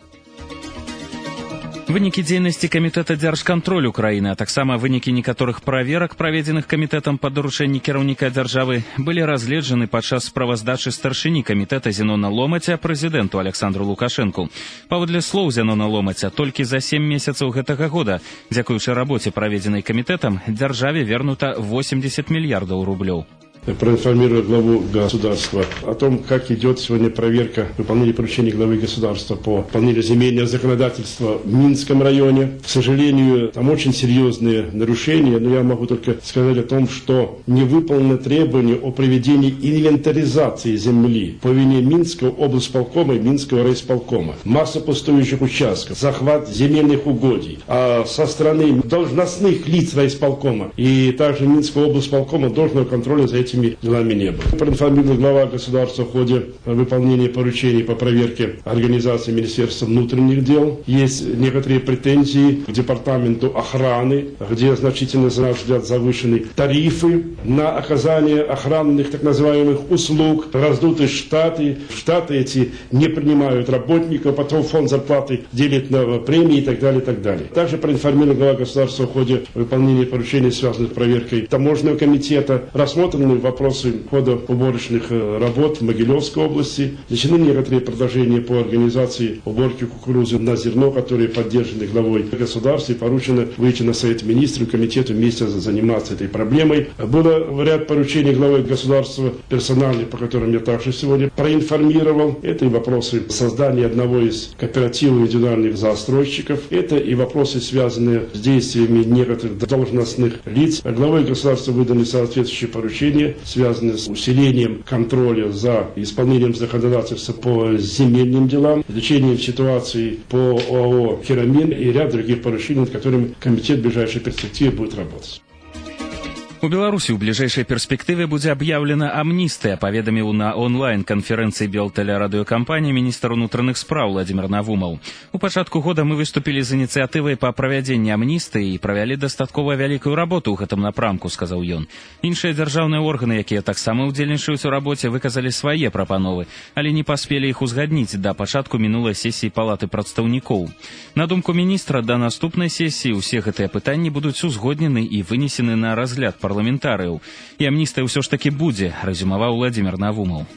Вынікі дзейнасці камітэта дзяржкантролю краіны, а таксама вынікі некаторых праверак, праведзеных камітэтам па даручэнні кіраўніка дзяржавы, былі разгледжаны падчас справаздачы старшыні камітэта Зенона Ломаця прэзідэнту Александру Лукашэнку. Паводле слоў Зенона Ломаця, толькі за сем месяцаў гэтага года, дзякуючы рабоце, праведзенай камітэтам, дзяржаве вернута восемьдесят мільярдаў рублёў. Проинформировать главу государства о том, как идет сегодня проверка выполнения поручений главы государства по выполнению земельного законодательства в Минском районе. К сожалению, там очень серьезные нарушения, но я могу только сказать о том, что не выполнено требование о проведении инвентаризации земли по вине Минского облсполкома и Минского райисполкома. Масса пустующих участков, захват земельных угодий. А со стороны должностных лиц райисполкома и также Минского облсполкома должного контроля за этими делами не было. Проинформировал глава государства в ходе выполнения поручений по проверке организации Министерства внутренних дел. Есть некоторые претензии к департаменту охраны, где значительно, на наш взгляд, завышены тарифы на оказание охранных так называемых услуг, раздуты штаты. Штаты эти не принимают работников, потом фонд зарплаты делит на премии и так далее, и так далее. Также проинформировал глава государства в ходе выполнения поручений, связанных с проверкой таможенного комитета. Рассмотрены вопросы хода уборочных работ в Могилевской области. Начаны некоторые предложения по организации уборки кукурузы на зерно, которые поддержаны главой государства, и поручено выйти на совет министров, комитету вместе заниматься этой проблемой. Было ряд поручений главы государства персональных, по которым я также сегодня проинформировал. Это и вопросы создания одного из кооперативов индивидуальных застройщиков. Это и вопросы, связанные с действиями некоторых должностных лиц. Главой государства выданы соответствующие поручения, связанные с усилением контроля за исполнением законодательства по земельным делам, изучением ситуации по ОАО «Керамин» и ряд других поручений, над которыми комитет в ближайшей перспективе будет работать. У Беларусі ў бліжэйшай перспектыве будзе аб'яўлена амністыя, паведаміў на онлайн-канферэнцыі белтэлерадыёкампаніі міністр унутраных спраў Владимир Навумаў. У пачатку года мы выступілі з ініцыятывай па правядзенні амністыі і правялі дастаткова вялікую работу ў гэтым напрамку, сказаў ён. Іншыя дзяржаўныя органы, якія таксама ўдзельнічаюць у рабоце, выказалі свае прапановы, але не паспелі іх узгадніць да пачатку мінулай сесіі палаты прадстаўнікоў. На думку міністра, да наступнай сесіі ўсе гэтыя пытанні будуць узгоднены і вынесены на разгляд парламентарыяў. І амністыя ўсё ж такі будзе, рэзюмаваў Владимир Навумаў.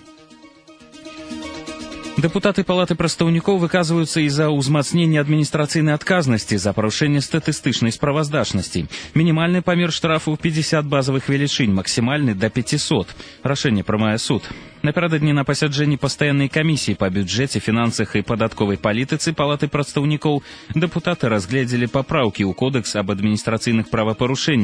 Дэпутаты палаты прадстаўнікоў выказваюцца і за ўзмацненне адміністрацыйнай адказнасці за парушэнне статыстычнай справаздачнасці. Мінімальны памер штрафу пятьдесят базавых велічынь, максімальны да пятисот. Рашэнне прымае суд. Напярэдадні на пасяджэнні пастаяннай камісіі па бюджэце, фінансах і падатковай палітыцы палаты прадстаўнікоў дэпутаты разгледзелі папраўкі ў кодэкс аб адміністрацыйных правапарушэннях,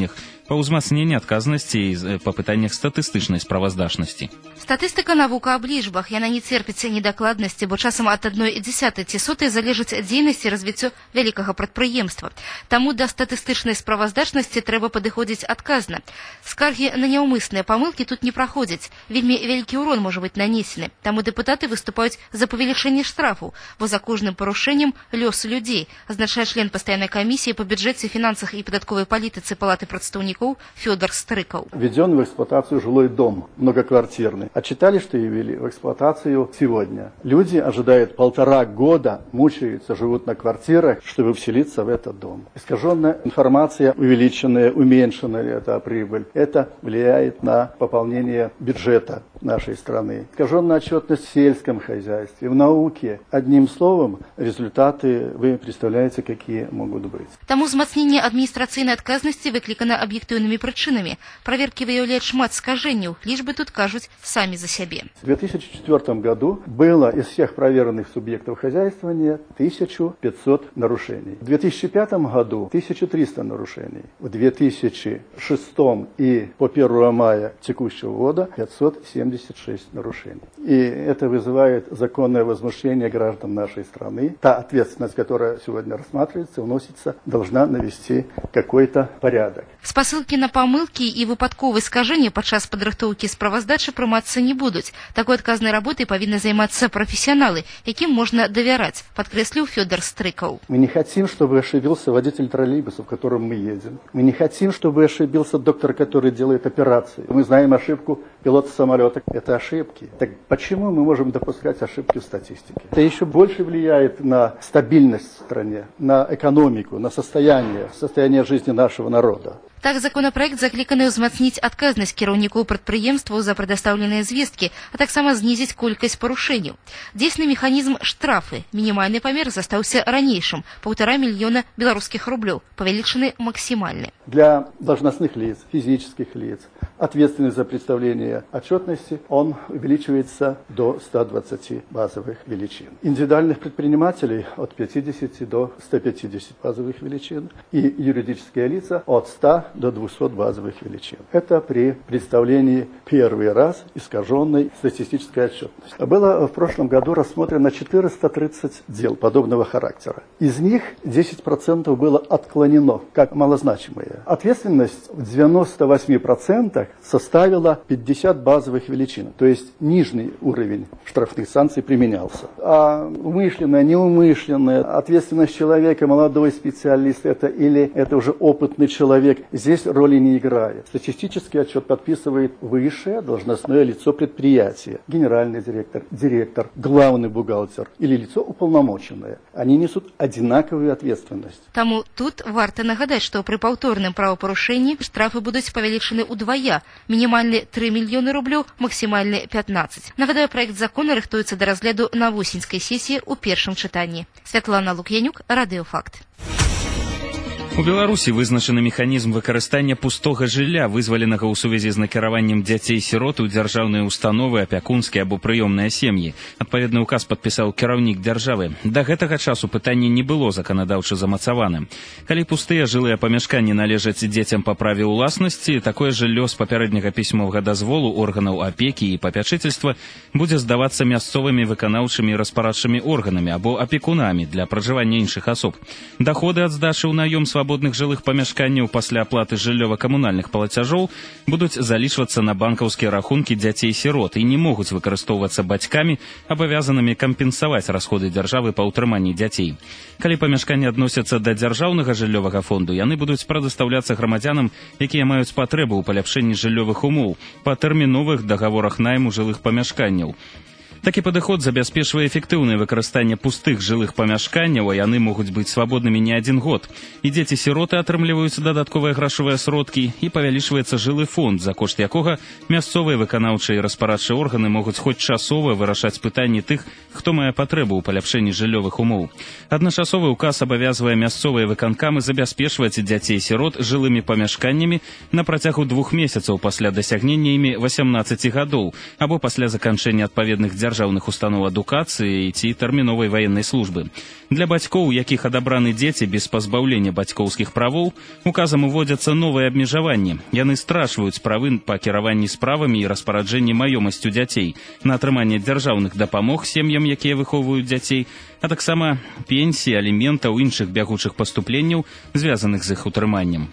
па ўзмацненні адказнасці і па пытаннях статыстычнай справаздачнасці. Статыстыка навука аб лічбах, яна не церпіць недакладнасці, бо часам ад адной дзесятай ці сотай залежыць дзейнасць і развіццё вялікага прадпрыемства. Таму да статыстычнай справаздачнасці трэба падыходзіць адказна. Скаргі на няўмысныя памылкі тут не праходзяць. Вельмі вялікі ўрон можа быць нанесены. Таму дэпутаты выступаюць за павелічэнне штрафу, бо за кожным парушэннем лёс людзей, азначае член пастаяннай камісіі па бюджэце, фінансах і падатковай палітыцы Палаты прадстаўнікоў Фёдор Стрыкаў. Введен в эксплуатацию жилой дом многоквартирный. Отчитали, что ее ввели в эксплуатацию сегодня. Люди ожидают полтора года, мучаются, живут на квартирах, чтобы вселиться в этот дом. Искаженная информация, увеличенная, уменьшенная эта прибыль, это влияет на пополнение бюджета нашей страны. Искаженная отчетность в сельском хозяйстве, в науке. Одним словом, результаты вы представляете, какие могут быть. Таму ўзмацненне адміністрацыйнай адказнасці выклікана аб'ектыўнымі прычынамі. Праверкі выяўляюць шмат скажэнняў, лічбы тут кажуць самі за сябе. В две тысячи четвёртом году было из всех проверенных субъектов хозяйствования тысяча пятьсот нарушений. В две тысячи пятом году тысяча триста нарушений. В две тысячи шестом и по первого мая текущего года пятьсот семьдесят шесть нарушений. И это вызывает законное возмущение граждан нашей страны. Та ответственность, которая сегодня рассматривается, вносится, должна навести какой-то порядок. Спасылкі на памылкі і выпадковыя скажэнні падчас падрыхтоўкі справаздачы прымацца не будуць. Такой адказнай работай павінны займацца прафесіяналы, якім можна давяраць, падкрэсліў Фёдор Стрыкаў. Мы не хотим, чтобы ошибился водитель троллейбуса, в котором мы едем. Мы не хотим, чтобы ошибился доктор, который делает операции. Мы знаем ошибку пилота самолета. Это ошибки. Так почему мы можем допускать ошибки в статистике? Это еще больше влияет на стабильность в стране, на экономику, на состояние, состояние жизни нашего народа. Так, законопроект закліканы ўзмацніць адказнасць кіраўнікоў прадпрыемстваў за прадастаўленыя звесткі, а таксама знізіць колькасць парушэнняў. Дзейсны механізм штрафы. Мінімальны памер застаўся ранейшым – полтора миллиона белорусских рублёў, павялічаны максимальны. Для должностных лиц, физических лиц, ответственных за представление отчетности, он увеличивается до ста двадцати базовых величин. Индивидуальных предпринимателей от пятидесяти до ста пятидесяти базовых величин и юридические лица от ста до двухсот базовых величин. Это при представлении первый раз искаженной статистической отчетности. Было в прошлом году рассмотрено четыреста тридцать дел подобного характера. Из них десять процентов было отклонено как малозначимые. Ответственность в девяноста восьми процентах составила пятьдесят базовых величин, то есть нижний уровень штрафных санкций применялся. А умышленная, неумышленная ответственность человека, молодой специалист это или это уже опытный человек, здесь роли не играет. Статистический отчет подписывает высшее должностное лицо предприятия, генеральный директор, директор, главный бухгалтер или лицо уполномоченное. Они несут одинаковую ответственность. Таму тут варта нагадаць, што пры паўторным правапарушэнні штрафы будуць павялічаны ўдвая. Мінімальны тры мільёны рублёў, максімальны пятнадцать. Нагадаю, праект закона рыхтуецца да разгляду на восеньскай сесіі ў першым чытанні. Святлана Лук'янюк, Радыёфакт. У Беларусі вызначаны механізм выкарыстання пустога жылля, вызваленага ў сувязі з накіраваннем дзяцей-сірот у дзяржаўныя установы, апякунскія або прыёмныя сем'і. Адпаведны ўказ падпісаў кіраўнік дзяржавы. Да гэтага часу пытанне не было заканадаўча замацаваным. Калі пустыя жылыя памяшканні належаць дзецям па праве ўласнасці, такое жыллё з папярэдняга пісьмовага дазволу органаў апекі і папячыцельства будзе здавацца мясцовымі выканаўчымі і распарадчымі органамі або апекунамі для пражывання іншых асоб. Даходы ад здачы ў наём свабодных жылых памяшканняў пасля аплаты жыллёва-камунальных плацяжоў будуць залічвацца на банкаўскія рахункі дзяцей-сірот і не могуць выкарыстоўвацца бацькамі, абавязанымі кампенсаваць расходы дзяржавы па ўтрыманні дзяцей. Калі памяшканні адносяцца да дзяржаўнага жыллёвага фонду, яны будуць прадастаўляцца грамадзянам, якія маюць патрэбу ў паляпшэнні жыллёвых умоў па тэрміновых дагаворах найму жылых памяшканняў. Такі падыход забяспечвае эфектыўнае выкарыстанне пустых жылых памяшканняў, а яны могуць быць свабоднымі не адзін год. І дзеці-сіроты атрымліваюць дадатковыя грашовыя сродкі і павялічваецца жылы фонд, за кошт якога мясцовыя выканаўчыя і распарадчыя органы могуць хоць часова вырашаць пытанні тых, хто мае патрэбу ў паляпшэнні жыллёвых умоў. Адначасовы ўказ абавязвае мясцовыя выканкамы забяспечваць дзяцей-сірот жылымі памяшканнямі на працягу двух месяцаў пасля дасягнення імі васямнаццаці гадоў або пасля заканчэння адпаведных дзяржаўных дзяржаўных устаноў адукацыі ці тэрміновай ваеннай службы. Для бацькоў, у якіх адабраны дзеці без пазбаўлення бацькоўскіх правоў, указам уводзяцца новыя абмежаванні. Яны страчваюць правы па кіраванні справамі і распараджэнні маёмасцю дзяцей, на атрыманне дзяржаўных дапамог сем'ям, якія выхоўваюць дзяцей, а таксама пенсій, аліментаў, іншых бягучых паступленняў, звязаных з іх утрыманнем.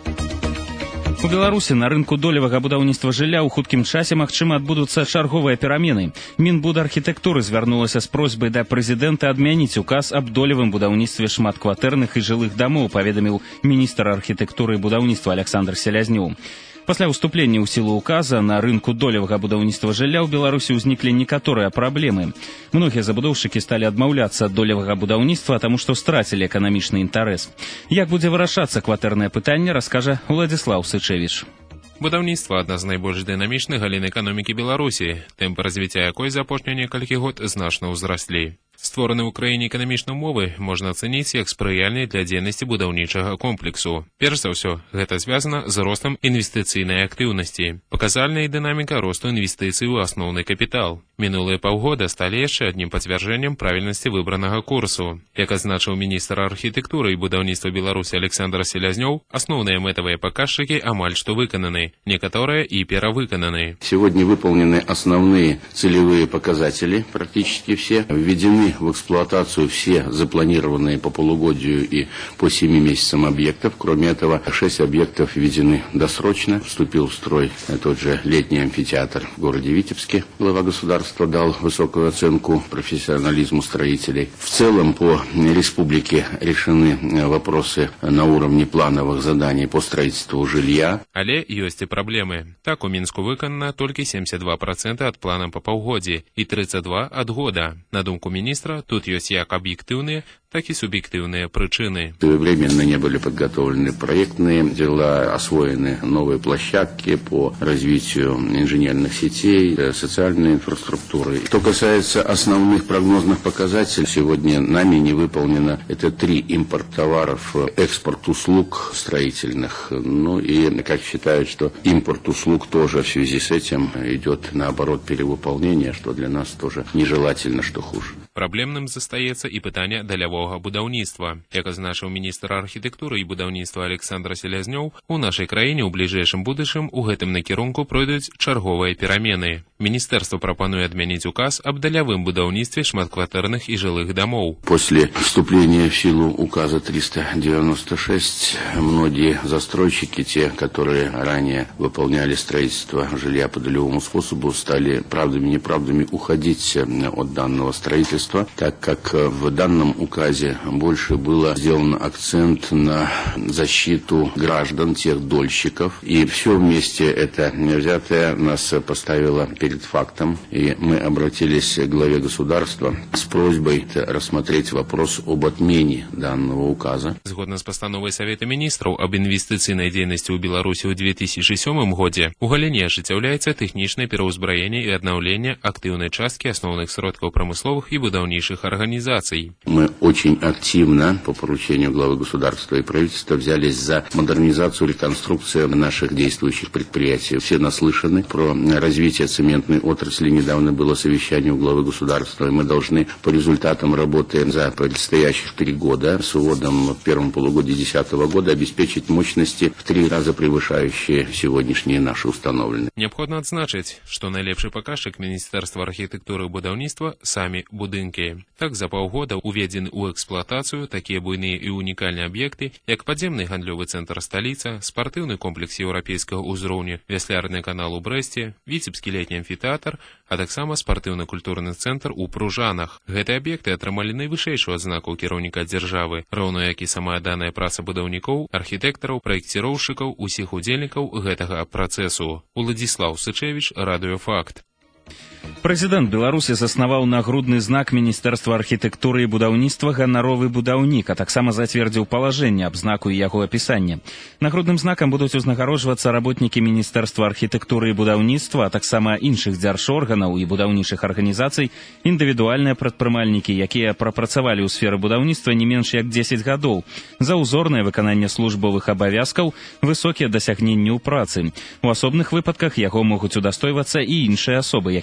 У Беларусі на рынку долевага будаўніцтва жылля ў хуткім часе, магчыма, адбудуцца чарговыя перамены. Мінбудархітэктуры звярнулася з просьбай да прэзідэнта адмяніць указ аб долевым будаўніцтве шматкватэрных і жылых дамоў, паведаміў міністр архітэктуры і будаўніцтва Александр Селязнёў. Пасля ўступлення ў сілу указа на рынку долевага будаўніцтва жылля ў Беларусі ўзніклі некаторыя праблемы. Многія забудоўшчыкі сталі адмаўляцца ад долевага будаўніцтва, таму што страцілі эканамічны інтарэс. Як будзе вырашацца кватэрнае пытанне, раскажа Уладзіслаў Сычэвіч. Будаўніцтва – адна з найбольш дынамічных галін эканомікі Беларусі, тэмпы развіцця якой за апошнія некалькі год значна ўзраслі. Створаны ў краіне эканамічныя умовы можна ацаніць як спрыяльныя для дзейнасці будаўнічага комплексу. Перш за ўсё, гэта звязана з ростам інвестыцыйнай актыўнасці. Паказальная дынаміка росту інвестыцый у асноўны капітал. Мінулыя паўгода сталі яшчэ аднім пацвярджэннем правільнасці выбранага курсу. Як адзначыў міністр архітэктуры і будаўніцтва Беларусі Александр Селязнёў, асноўныя мэтавыя паказчыкі амаль што выкананы, некаторыя и перавыкананы. Сегодня выполнены основные целевые показатели, практически все. Введены в эксплуатацию все запланированные по полугодию и по семи месяцам объектов. Кроме этого, шесть объектов введены досрочно. Вступил в строй тот же летний амфитеатр в городе Витебске. Глава государства дал высокую оценку профессионализму строителей. В целом по республике решены вопросы на уровне плановых заданий по строительству жилья. Але ёсць і праблемы. Так, у Мінску выканана толькі семьдесят два процента ад плана па паўгодзе і тридцать два ад года. На думку міністра, тут ёсць як аб'ектыўныя, так и субъективные причины. Своевременно не были подготовлены проектные дела, освоены новые площадки по развитию инженерных сетей, социальной инфраструктуры. Что касается основных прогнозных показателей, сегодня нами не выполнено это три импорт товаров, экспорт услуг строительных. Ну и, как считают, что импорт услуг тоже в связи с этим идет наоборот перевыполнение, что для нас тоже нежелательно, что хуже. Праблемным застаецца і пытанне далявога будаўніцтва. Як азначыў міністр архітэктуры і будаўніцтва Александр Селязнёў, у нашай краіне ў бліжэйшым будучым у гэтым накірунку пройдуць чарговыя перамены. Міністэрства прапануе адмяніць указ аб далявым будаўніцтве шматкватэрных і жылых домов. После вступления в силу указа триста девяносто шесть многие застройщики, те, которые ранее выполняли строительство жилья по долевому способу, стали правдами-неправдами уходить от данного строительства, так как в данном указе больше было сделан акцент на защиту граждан, тех дольщиков. И все вместе это взятое нас поставило перед фактом. И мы обратились к главе государства с просьбой рассмотреть вопрос об отмене данного указа. Згодна з пастановай Савета міністраў об інвестыцыйнай дзейнасці ў Беларусі ў две тысячи сёмым годзе, у галіне ажыццяўляецца тэхнічнае пераўзбраенне і аднаўленне актыўнай часткі асноўных сродкаў прамысловых і будаўнічых организаций. Мы очень активно по поручению главы государства и правительства взялись за модернизацию, реконструкцию наших действующих предприятий. Все наслышаны про развитие цементной отрасли. Недавно было совещание у главы государства, и мы должны по результатам работы за предстоящих три года с уводом в первом полугодии две тысячи десятого года обеспечить мощности в три раза превышающие сегодняшние наши установленные. Необходимо отзначить, что наилепший показчик Министерства архитектуры и будаўніцтва сами будынки. Так, за паўгода уведзены ў эксплуатацыю такія буйныя і унікальныя аб'екты, як падземны гандлёвы цэнтр сталіца, спартыўны комплекс еўрапейскага ўзроўню, вяслярны канал у Брэсце, віцебскі летні амфітэатр, а таксама спартыўна-культурны цэнтр у Пружанах. Гэтыя аб'екты атрымалі найвышэйшую адзнаку кіраўніка дзяржавы, роўна як і самая даная праца будаўнікоў, архітэктараў, праекціроўшчыкаў, усіх удзельнікаў гэтага працэсу. Уладзіслаў Сычэвіч, Радыёфакт. Прэзідэнт Беларусі заснаваў нагрудны знак Міністэрства архітэктуры і будаўніцтва «Ганаровы будаўнік», а таксама зацвердзіў палажэнне аб знаку і яго апісанне. Нагрудным знакам будуць узнагароджвацца работнікі Міністэрства архітэктуры і будаўніцтва, а таксама іншых дзяржорганаў і будаўнічых арганізацый, індывідуальныя прадпрымальнікі, якія прапрацавалі ў сферы будаўніцтва не менш як дзесяць гадоў, за ўзорнае выкананне службовых абавязкаў, высокія дасягненні ў працы. У асобных выпадках яго могуць удастойвацца і іншыя асобы, якія ўнеслі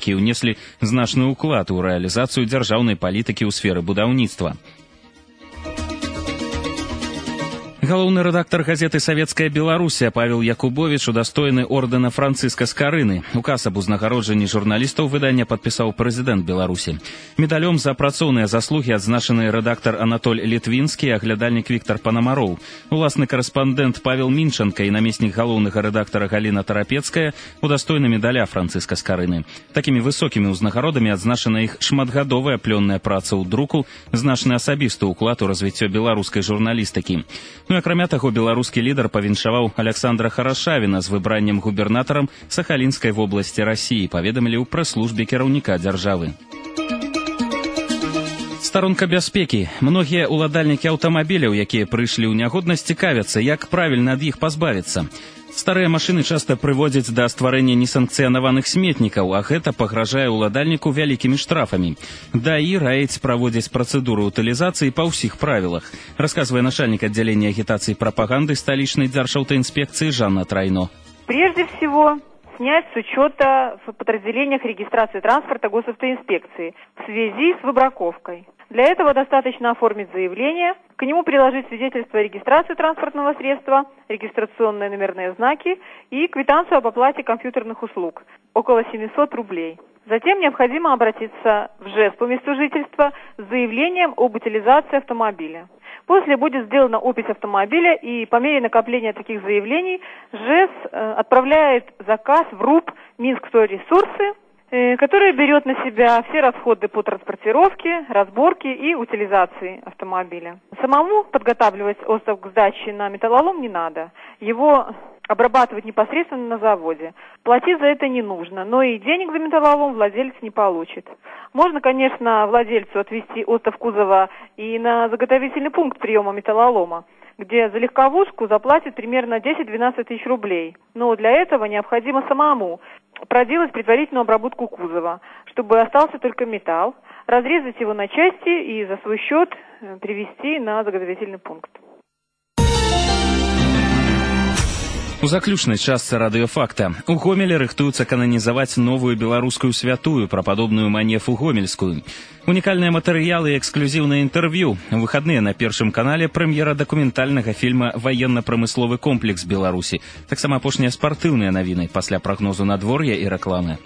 унеслі значны ўклад у рэалізацыю дзяржаўнай палітыкі ў сферы будаўніцтва. Галоўны рэдактар газеты «Савецкая Беларусія» Павел Якубович удостоены ордэна Францыска Скарыны. Указ об узнагароджанні журналістаў выдання падпісаў прэзідэнт Беларусі. Медалём за працоўныя заслугі адзначаны рэдактар Анатоль Літвінскі і аглядальнік Віктор Панамароў. Уласны карэспандэнт Павел Мінчанка і намеснік галоўнага рэдактара Галіна Тарапецкая удостоены медаля Францыска Скарыны. Такімі высокімі ўзнагародамі адзначана іх шматгадовая плённая праца ў друку, значны асабісты ўклад у развіццё беларускай журналістыкі. Ну і акрамя таго, беларускі лідар павіншаваў Александра Харашавіна з выбраннем губернатарам Сахалінскай вобласці Расіі, паведамілі ў прэс-службе кіраўніка дзяржавы. Старонка бяспекі. Многія ўладальнікі аўтамабіляў, якія прыйшлі ў нягоднасць, цікавяцца, як правільна ад іх пазбавіцца. Старыя машыны часта прыводзяць да стварэння несанкцыянаваных сметнікаў, а гэта пагражае ўладальніку вялікімі штрафамі. ДАІ раіць праводзіць працэдуру утылізацыі па ўсіх правілах, расказвае начальник отделения агитации и пропаганды столичной Дзяржаўтаінспекции Жанна Трайно. Прежде всего, снять с учета в подразделениях регистрации транспорта Госавтоинспекции в связи с выбраковкой. Для этого достаточно оформить заявление, к нему приложить свидетельство о регистрации транспортного средства, регистрационные номерные знаки и квитанцию об оплате компьютерных услуг – около семьсот рублей. Затем необходимо обратиться в ЖЭС по месту жительства с заявлением об утилизации автомобиля. После будет сделана опись автомобиля, и по мере накопления таких заявлений ЖЭС э, отправляет заказ в РУП Минск-Вторресурсы, который берет на себя все расходы по транспортировке, разборке и утилизации автомобиля. Самому подготавливать остов к сдаче на металлолом не надо. Его обрабатывать непосредственно на заводе. Платить за это не нужно, но и денег за металлолом владелец не получит. Можно, конечно, владельцу отвезти остов кузова и на заготовительный пункт приема металлолома, где за легковушку заплатит примерно десять-двенадцать тысяч рублей. Но для этого необходимо самому проделать предварительную обработку кузова, чтобы остался только металл, разрезать его на части и за свой счет привезти на заготовительный пункт. У заключнай частцы радыёфакта. У Гомелі рыхтуюцца кананізаваць новую беларускую святую, прападобную манефу гомельскую. Унікальныя матэрыялы і эксклюзіўнае інтэрв'ю. У выхадныя на Першым канале прэм'ера дакументальнага фільма «Ваенна-прамысловы комплекс Беларусі». Таксама апошнія спартыўныя навіны пасля прагнозу надвор'я і рэкламы.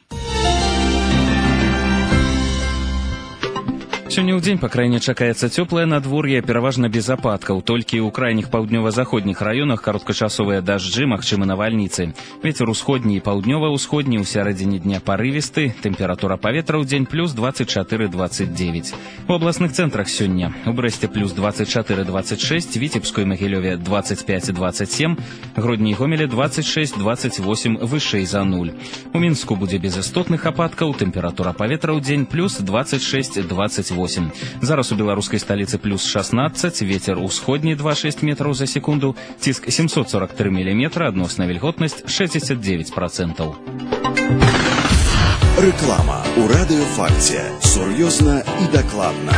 Сёння ў дзень па краіне чакаецца цёплае надвор'е, пераважна без ападкаў. Толькі ў крайніх паўднёва-заходніх раёнах кароткачасовыя дажджы, магчымы навальніцы. Вецер усходні і паўднёва-ўсходні ў сярэдзіне дня парывісты. Тэмпература паветра ў дзень плюс двадцать четыре двадцать девять. У абласных цэнтрах сёння у Брэсце плюс двадцать четыре двадцать шесть, Віцебскай і Магілёве двадцать пять двадцать семь, Гродні і Гомеле двадцать шесть двадцать восемь, вышэй за нуль. У Мінску будзе без істотных ападкаў, тэмпература паветра ў дзень плюс двадцать шесть двадцать восемь. Зараз у беларускай сталіцы плюс шестнадцать, ветер усходні два шесть метраў за секунду, ціск семьсот сорок три миллиметра, адносная вільготнасць шестьдесят девять процентов. Реклама у радиофакте. Сур'ёзна и докладно.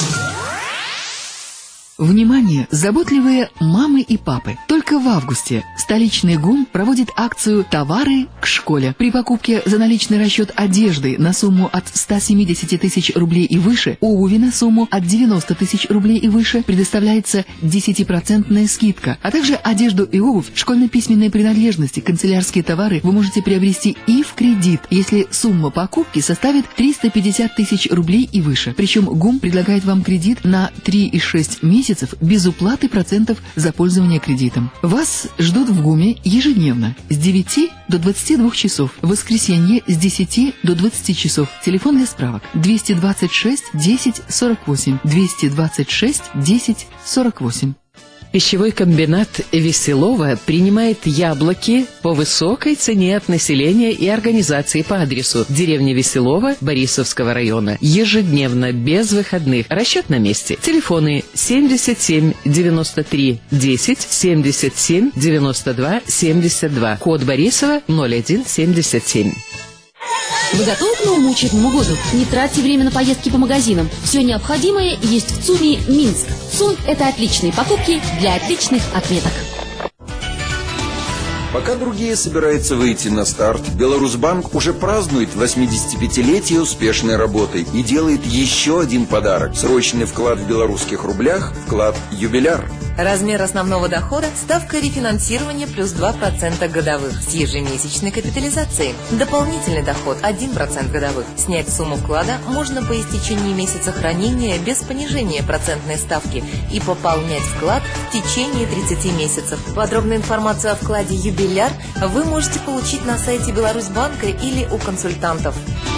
Внимание, заботливые мамы и папы! Только в августе столичный ГУМ проводит акцию «Товары к школе». При покупке за наличный расчет одежды на сумму от ста семидесяти тысяч рублей и выше, обуви на сумму от девяноста тысяч рублей и выше предоставляется десятипроцентная скидка, а также одежду и обувь, школьно-письменные принадлежности, канцелярские товары вы можете приобрести и в кредит, если сумма покупки составит триста пятьдесят тысяч рублей и выше. Причем ГУМ предлагает вам кредит на три и шесть месяцев без уплаты процентов за пользование кредитом. Вас ждут в ГУМе ежедневно с девяти до двадцати двух часов, в воскресенье с десяти до двадцати часов. Телефон для справок двести двадцать шесть десять сорок восемь, двести двадцать шесть десять сорок восемь. Пищевой комбинат «Веселова» принимает яблоки по высокой цене от населения и организации по адресу деревня Веселова Борисовского района. Ежедневно, без выходных. Расчет на месте. Телефоны семьдесят семь девяносто три десять, семьдесят семь девяносто два семьдесят два. Код Борисова ноль один семьдесят семь. Вы готовы к новому учебному году? Не тратьте время на поездки по магазинам. Все необходимое есть в ЦУМе Минск. ЦУМ – это отличные покупки для отличных отметок. Пока другие собираются выйти на старт, Беларусьбанк уже празднует восьмидесятипятилетие успешной работы и делает еще один подарок. Срочный вклад в белорусских рублях, вклад «Юбиляр». Размер основного дохода, ставка рефинансирования плюс два процента годовых с ежемесячной капитализацией. Дополнительный доход один процент годовых. Снять сумму вклада можно по истечении месяца хранения без понижения процентной ставки и пополнять вклад в течение тридцати месяцев. Подробную информацию о вкладе «Юбиляр» вы можете получить на сайте Беларусьбанка или у консультантов.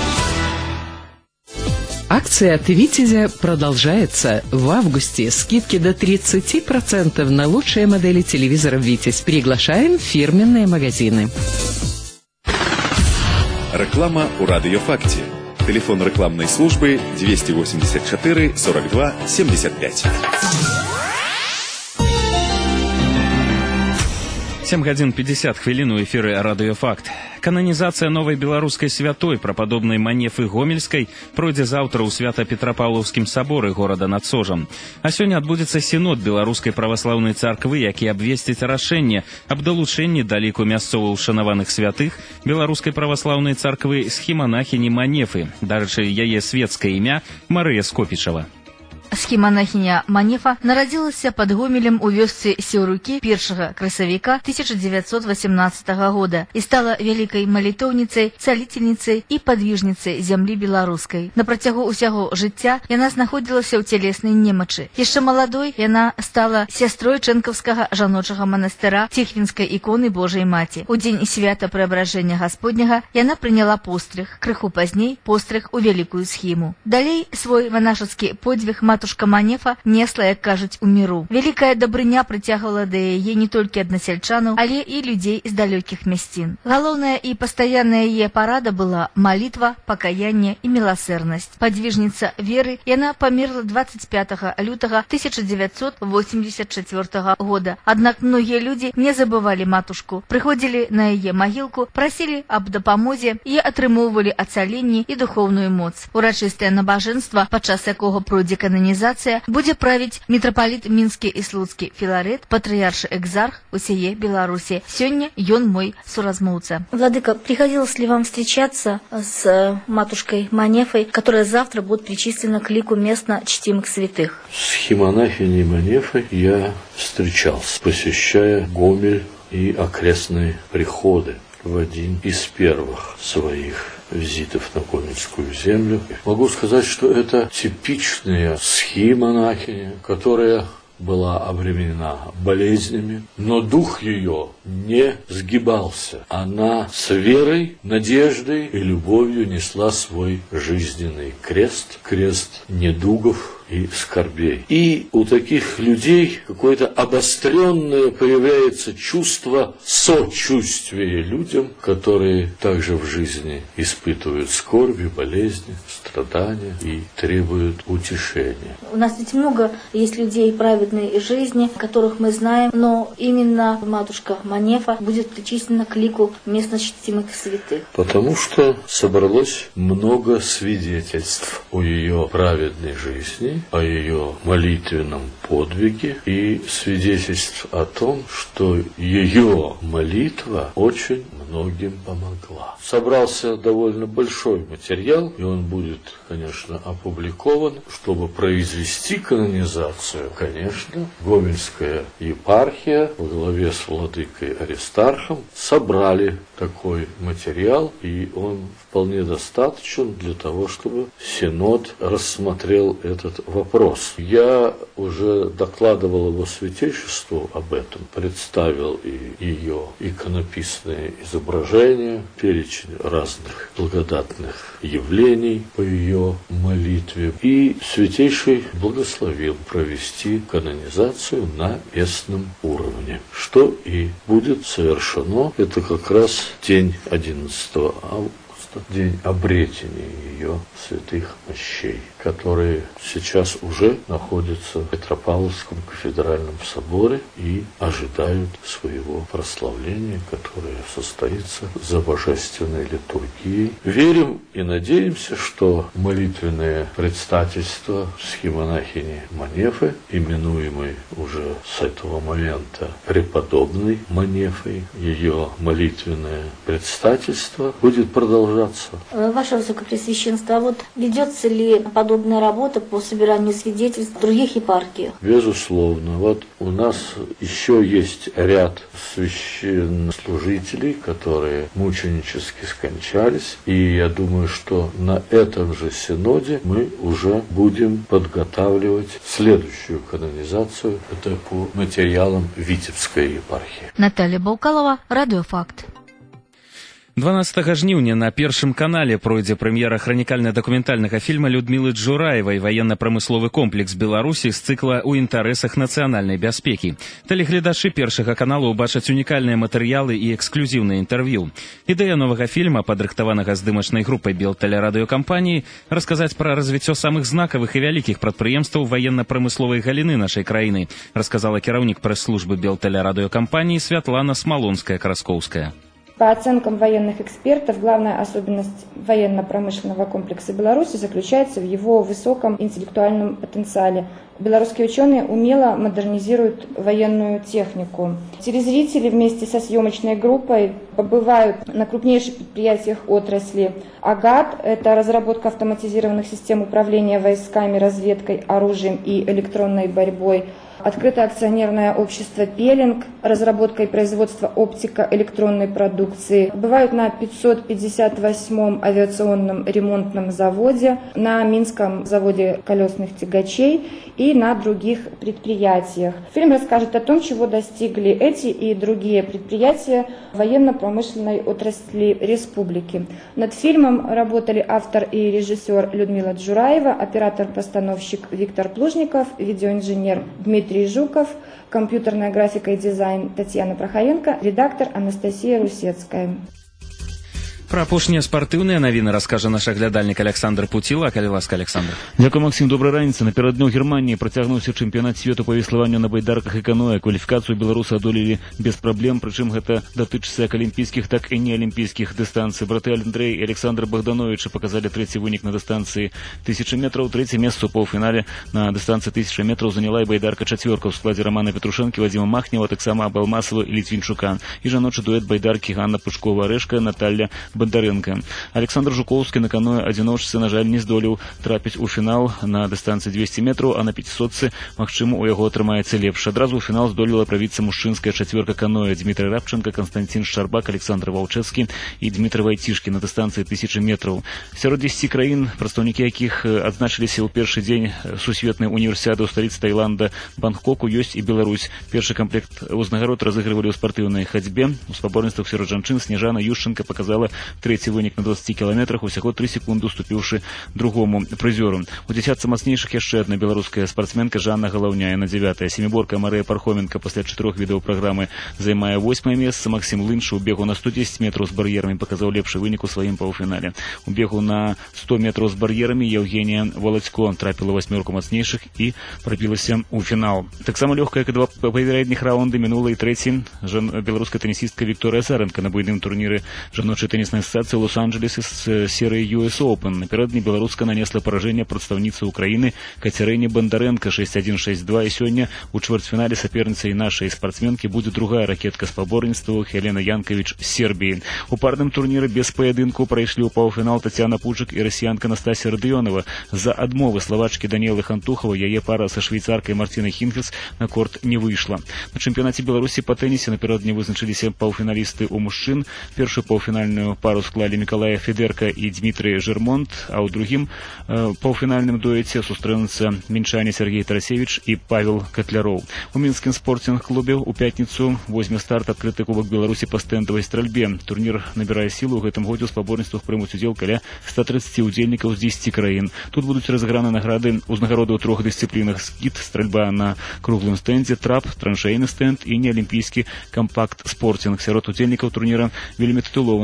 Акция от «Витязя» продолжается. В августе скидки до тридцати процентов на лучшие модели телевизоров «Витязь». Приглашаем в фирменные магазины. Реклама у радиофакте. Телефон рекламной службы двести восемьдесят четыре сорок два семьдесят пять. сем гадзін пятьдесят хвілін у эфіры радыёфакт. Кананізацыя новай беларускай святой, прападобнай Манефы Гомельскай, пройдзе заўтра ў Свята-Петрапаўлаўскім саборы горада над Сожам. А сёння адбудзецца сінод беларускай праваслаўнай царквы, які абвесціць рашэнне аб далучэнні да ліку мясцова ўшанаваных святых беларускай праваслаўнай царквы схіманахіні Манефы. Дарэчы, яе свецкае імя Марыя Скопічава. Схіманахіня Манефа нарадзілася пад Гомелем у вёсцы Сеўрукі першага красавіка тысяча девятьсот восемнадцатого года і стала вялікай малітоўніцай, цаліцельніцай і падвіжніцай зямлі беларускай. На працягу ўсяго жыцця яна знаходзілася ў цялеснай немачы. Яшчэ маладой яна стала сястрой Чэнкаўскага жаночага манастыра Ціхвінскай іконы Божай Маці. У дзень свята Преабражэння Гасподняга яна прыняла пострыг, крыху пазней пострыг у вялікую схіму. Далей свой манашацкі подзвіг матушка Манефа несла, як кажуць, у міру. Вялікая дабрыня прыцягвала да яе не толькі аднасяльчанаў, але і людзей з далёкіх мясцін. Галоўная і пастаянная яе парада была малітва, пакаянне і міласэрнасць. Падвіжніца веры, яна памерла двадцать пятого лютага тысяча девятьсот восемьдесят четвёртого года. Аднак многія людзі не забывалі матушку, прыходзілі на яе магілку, прасілі аб дапамозе і атрымоўвалі ацаленне і духоўную моц. Урачыстае набажэнства, падчас якога пройдзе кананізацыя, будзе правіць мітрапаліт мінскі і слуцкі Філарет, патрыяршы экзарх усяе Беларусі. Сёння ён мой суразмоўца. Владыка, приходилось ли вам встречаться с матушкой Манефой, которая завтра будет причислена к лику местно чтимых святых? С химонахиней Манефой я встречался, посещая Гомель и окрестные приходы в один из первых своих визитов на Гомельскую землю. Могу сказать, что это типичная схимонахиня, которая была обременена болезнями, но дух ее не сгибался. Она с верой, надеждой и любовью несла свой жизненный крест, крест недугов и скорбей. И у таких людей какое-то обостренное появляется чувство сочувствия людям, которые также в жизни испытывают скорби, болезни, страдания и требуют утешения. У нас ведь много есть людей праведной жизни, которых мы знаем, но именно матушка Манефа будет причислена к лику местно чтимых святых. Потому что собралось много свидетельств о ее праведной жизни, о ее молитвенном подвиге и свидетельств о том, что ее молитва очень многим помогла. Собрался довольно большой материал, и он будет, конечно, опубликован. Чтобы произвести канонизацию, конечно, Гомельская епархия во главе с владыкой Аристархом собрали такой материал, и он вполне достаточен для того, чтобы Синод рассмотрел этот вопрос. Я уже докладывал его святейшеству об этом, представил и ее иконописные изображения, перечень разных благодатных явлений по ее молитве, и святейший благословил провести канонизацию на местном уровне, что и будет совершено. Это как раз день одиннадцатого августа, день обретения ее святых мощей. которые сейчас уже находятся в Петропавловском кафедральном соборе и ожидают своего прославления, которое состоится за божественной литургией. Верим и надеемся, что молитвенное предстательство схимонахини Манефы, именуемой уже с этого момента преподобной Манефой, ее молитвенное предстательство будет продолжаться. Ваше Высокопреосвященство, а вот ведется ли подобная работа по собиранию свидетельств в других епархиях? Безусловно. Вот у нас еще есть ряд священнослужителей, которые мученически скончались, и я думаю, что на этом же синоде мы уже будем подготавливать следующую канонизацию. Это по материалам Витебской епархии. Наталья Баукалова, Радиофакт. дванаццатага жніўня на першым канале пройдзе прэм'ера хранікальна-дакументальнага фільма Людмілы Джураевай «Ваенна-прамысловы комплекс Беларусі» з цыкла «У інтарэсах нацыянальнай бяспекі». Тэлегледачы першага канала ўбачаць унікальныя матэрыялы і эксклюзіўныя інтэрв'ю. Ідэя новага фільма, падрыхтаванага здымачнай групай Белтэлерадыёкампаніі, расказаць пра развіццё самых знакавых і вялікіх прадпрыемстваў ваенна-прамысловай галіны нашай краіны, расказала кіраўнік прэс-службы Белтэлерадыёкампаніі Святлана Смалонская-Краскоўская. По оценкам военных экспертов, главная особенность военно-промышленного комплекса Беларуси заключается в его высоком интеллектуальном потенциале. Белорусские ученые умело модернизируют военную технику. Телезрители вместе со съемочной группой побывают на крупнейших предприятиях отрасли. АГАТ – это разработка автоматизированных систем управления войсками, разведкой, оружием и электронной борьбой. Открытое акционерное общество «Пелинг», разработка и производство оптико-электронной продукции. Бывают на пятьсот пятьдесят восьмом авиационном ремонтном заводе, на Минском заводе колесных тягачей и на других предприятиях. Фильм расскажет о том, чего достигли эти и другие предприятия военно-промышленной отрасли республики. Над фильмом работали автор и режиссер Людмила Джураева, оператор-постановщик Виктор Плужников, видеоинженер Дмитрий Жуков, компьютерная графика и дизайн Татьяна Прохаенко, редактор Анастасия Русецкая. Пра апошнія спартыўныя навіны раскажа наш аглядальнік Александр Пуціла. Калі ласка, Александр. Дякую, Максим. Добрай раніцы. Напераддні ў Германії працягнуўся чэмпіянат свету па веславанню на байдарках і каноэ. Кваліфікацыю беларусы адолелі без праблем, прычым гэта датычыцца як алімпійскіх, так і неалімпійскіх дыстанцый. Браты Андрэй і Александр Богдановичы паказалі трэці вынік на дыстанцыі тысяча метраў. Трэце месца ў паўфінале на дыстанцыі тысяча метраў заняла і байдарка чацвёрка ў складзе Романа Петрушэнкі, Вадзіма Махнева, таксама Абалмасова і Літвінчука. І жаночы дуэт байдаркі Ганна Пучкова-Арэшка, Наталья Бондаренко. Александр Жуковскі на каноэ адзіночцы, на жаль, не здолеў трапіць у фінал на дыстанцыі двести метраў, а на пятисотцы, магчыма, у яго атрымаецца лепш. Адразу ў фінал здолела правіцца мужчынская чацвёрка каноэ. Дмітрий Рабченко, Константин Шарбак, Александр Ваўчэцкі і Дмітрий Вайцішкі на дыстанцыі тысяча метраў. Сярод дзесяці краін, прадстаўнікі якіх адзначыліся ў першы дзень сусветнай універсіады ў сталіцы Таіланда Бангкоку, ёсць і Беларусь. Першы камплект узнагарод разыгрывалі ў спартыўнай хадзьбе. У спаборніцтвах сярод жанчын Снежана Ющенко показала трэці вынік на двадцати кіламетрах, усяго тры секунды уступіўшы другому прызёру. У дзесятцы мацнейшых яшчэ адна беларуская спартсменка Жанна Галаўняя на дзявятае. Семіборка Марыя Пархоменка пасля чатырох відаў праграмы займае восьмае месца. Максим Лынша ў бегу на сто дзесяць метраў з бар'ерамі паказаў лепшы вынік у сваім паўфінале. У бегу на сто метраў з бар'ерамі Евгения Володько трапіла васьмёрку мацнейшых і прабілася ў фінал. Таксама лёгкая два папярэдніх раунды мінула і трэці беларуская тэнісістка Вікторыя Азаренка на буйным турніры жаночай тэніснай асацыяцыі Лос-Анджелесе з серыі ю эс Open. Наперадні беларуска нанесла паражэнне прадстаўніцы Украіны Кацярэне Бондаренко шесть один шесть два, і сёння у чвэрцьфінале саперніцай нашай спартсменкі будзе другая ракетка спаборніцтваў Хелена Янкович з Сербіі. У парным турніры без паядынку прайшлі ў паўфінал Тацяна Пучак і расіянка Настасія Радыёнова. За адмовы славачкі Даніэлы Хантухава яе пара са швейцаркай Марцінай Хінфельс на корт не выйшла. На чэмпіянаце Беларусі па тэнісе наперадні вызначыліся паўфіналісты ў мужчын. Першую паўфінальную пару склалі Миколая Федерка и Дмитрий Жермонт, а у другим э, паўфінальным дуэце сустрэнуцца мінчане Сергей Тарасевич и Павел Котляров. У мінскім спортинг-клубе у пятніцу возьме старт адкрыты кубак Беларусі па стэндавай стральбе. Турнір набірае сілу, ў гэтым годзе ў спаборніцтвах прымуць удзел каля ста тридцати удзельнікаў з дзесяці краін. Тут будуць разыграны награды узнагароды ў трох дысцыплінах: скіт, стральба на круглым стэндзе, трап, траншейны стэнд і неалімпійскі кампакт-спортинг. Сярод удзельнікаў турніра вельмі тытулованыя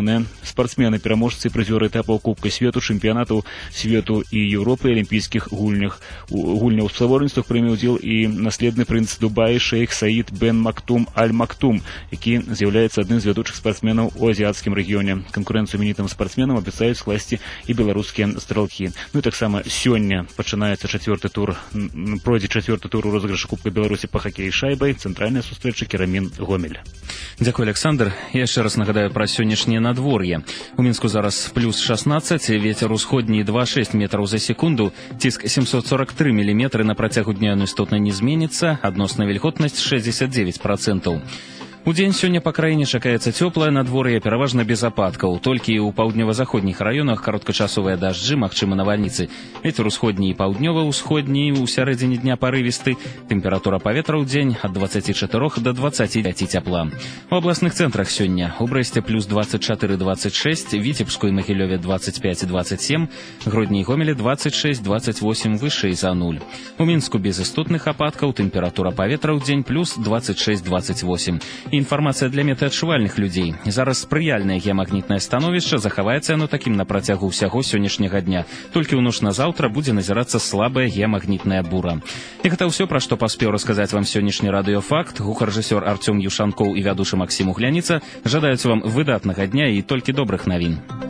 Спортсмены, пераможцы, прызёры этапаў Кубка свету, чэмпіянатаў свету і Еўропы, алімпійскіх гульнях. Гульняў у спаборніцтвах прыме ўдзел і наследны прынц Дубаі шэйх Саід бен Мактум Аль-Мактум, які з'яўляецца адным з вядучых спартсменаў у азіяцкім рэгіёне. Канкурэнцыю іменітым спартсменам абяцаюць скласці і беларускія стралкі. Ну і таксама сёння пачынаецца чацвёрты тур, пройдзе чацвёрты тур у розыгрышы Кубка Беларусі па хакеі шайбай, цэнтральная сустрэча Керамін Гомель. Дзякуй, Александр. Я яшчэ раз нагадаю пра сённяшняе надвор'е. У Мінску зараз плюс шаснаццаць, вецер усходні два шэсць метраў за секунду, ціск семьсот сорок три міліметры на працягу дня істотна не зменіцца, адносная вільготнасць шэсцьдзесят девять процентаў. У дзень сёння па краіне чакаецца цёплае надвор'е, пераважна без ападкаў. Толькі ў паўднёва-заходніх раёнах кароткачасовыя дажджы, магчымы навальніцы. Вецер усходні і паўднёва-ўсходні, у сярэдзіне дня парывісты. Тэмпература паветра ў дзень ад дваццаці чатырох да дваццаці пяці цяпла. У абласных цэнтрах сёння у Брэсце плюс двадцать четыре двадцать шесть, Віцебску і Магілёве двадцать пять двадцать семь, Гродні і Гомелі двадцать шесть двадцать восемь, вышэй за нуль. У Мінску без істотных ападкаў, тэмпература паветра ў дзень плюс двадцать шесть двадцать восемь. Інфармацыя для метэадчувальных людзей. Зараз спрыяльнае геамагнітнае становішча, захаваецца яно такім на працягу ўсяго сённяшняга дня. Толькі ў ноч на заўтра будзе назірацца слабая геамагнітная бура. І гэта ўсё, пра што паспеў расказаць вам сённяшні радыёфакт. Гукарэжысёр Арцём Юшанкоў і вядучы Максім Угляніца жадаюць вам выдатнага дня і толькі добрых навін.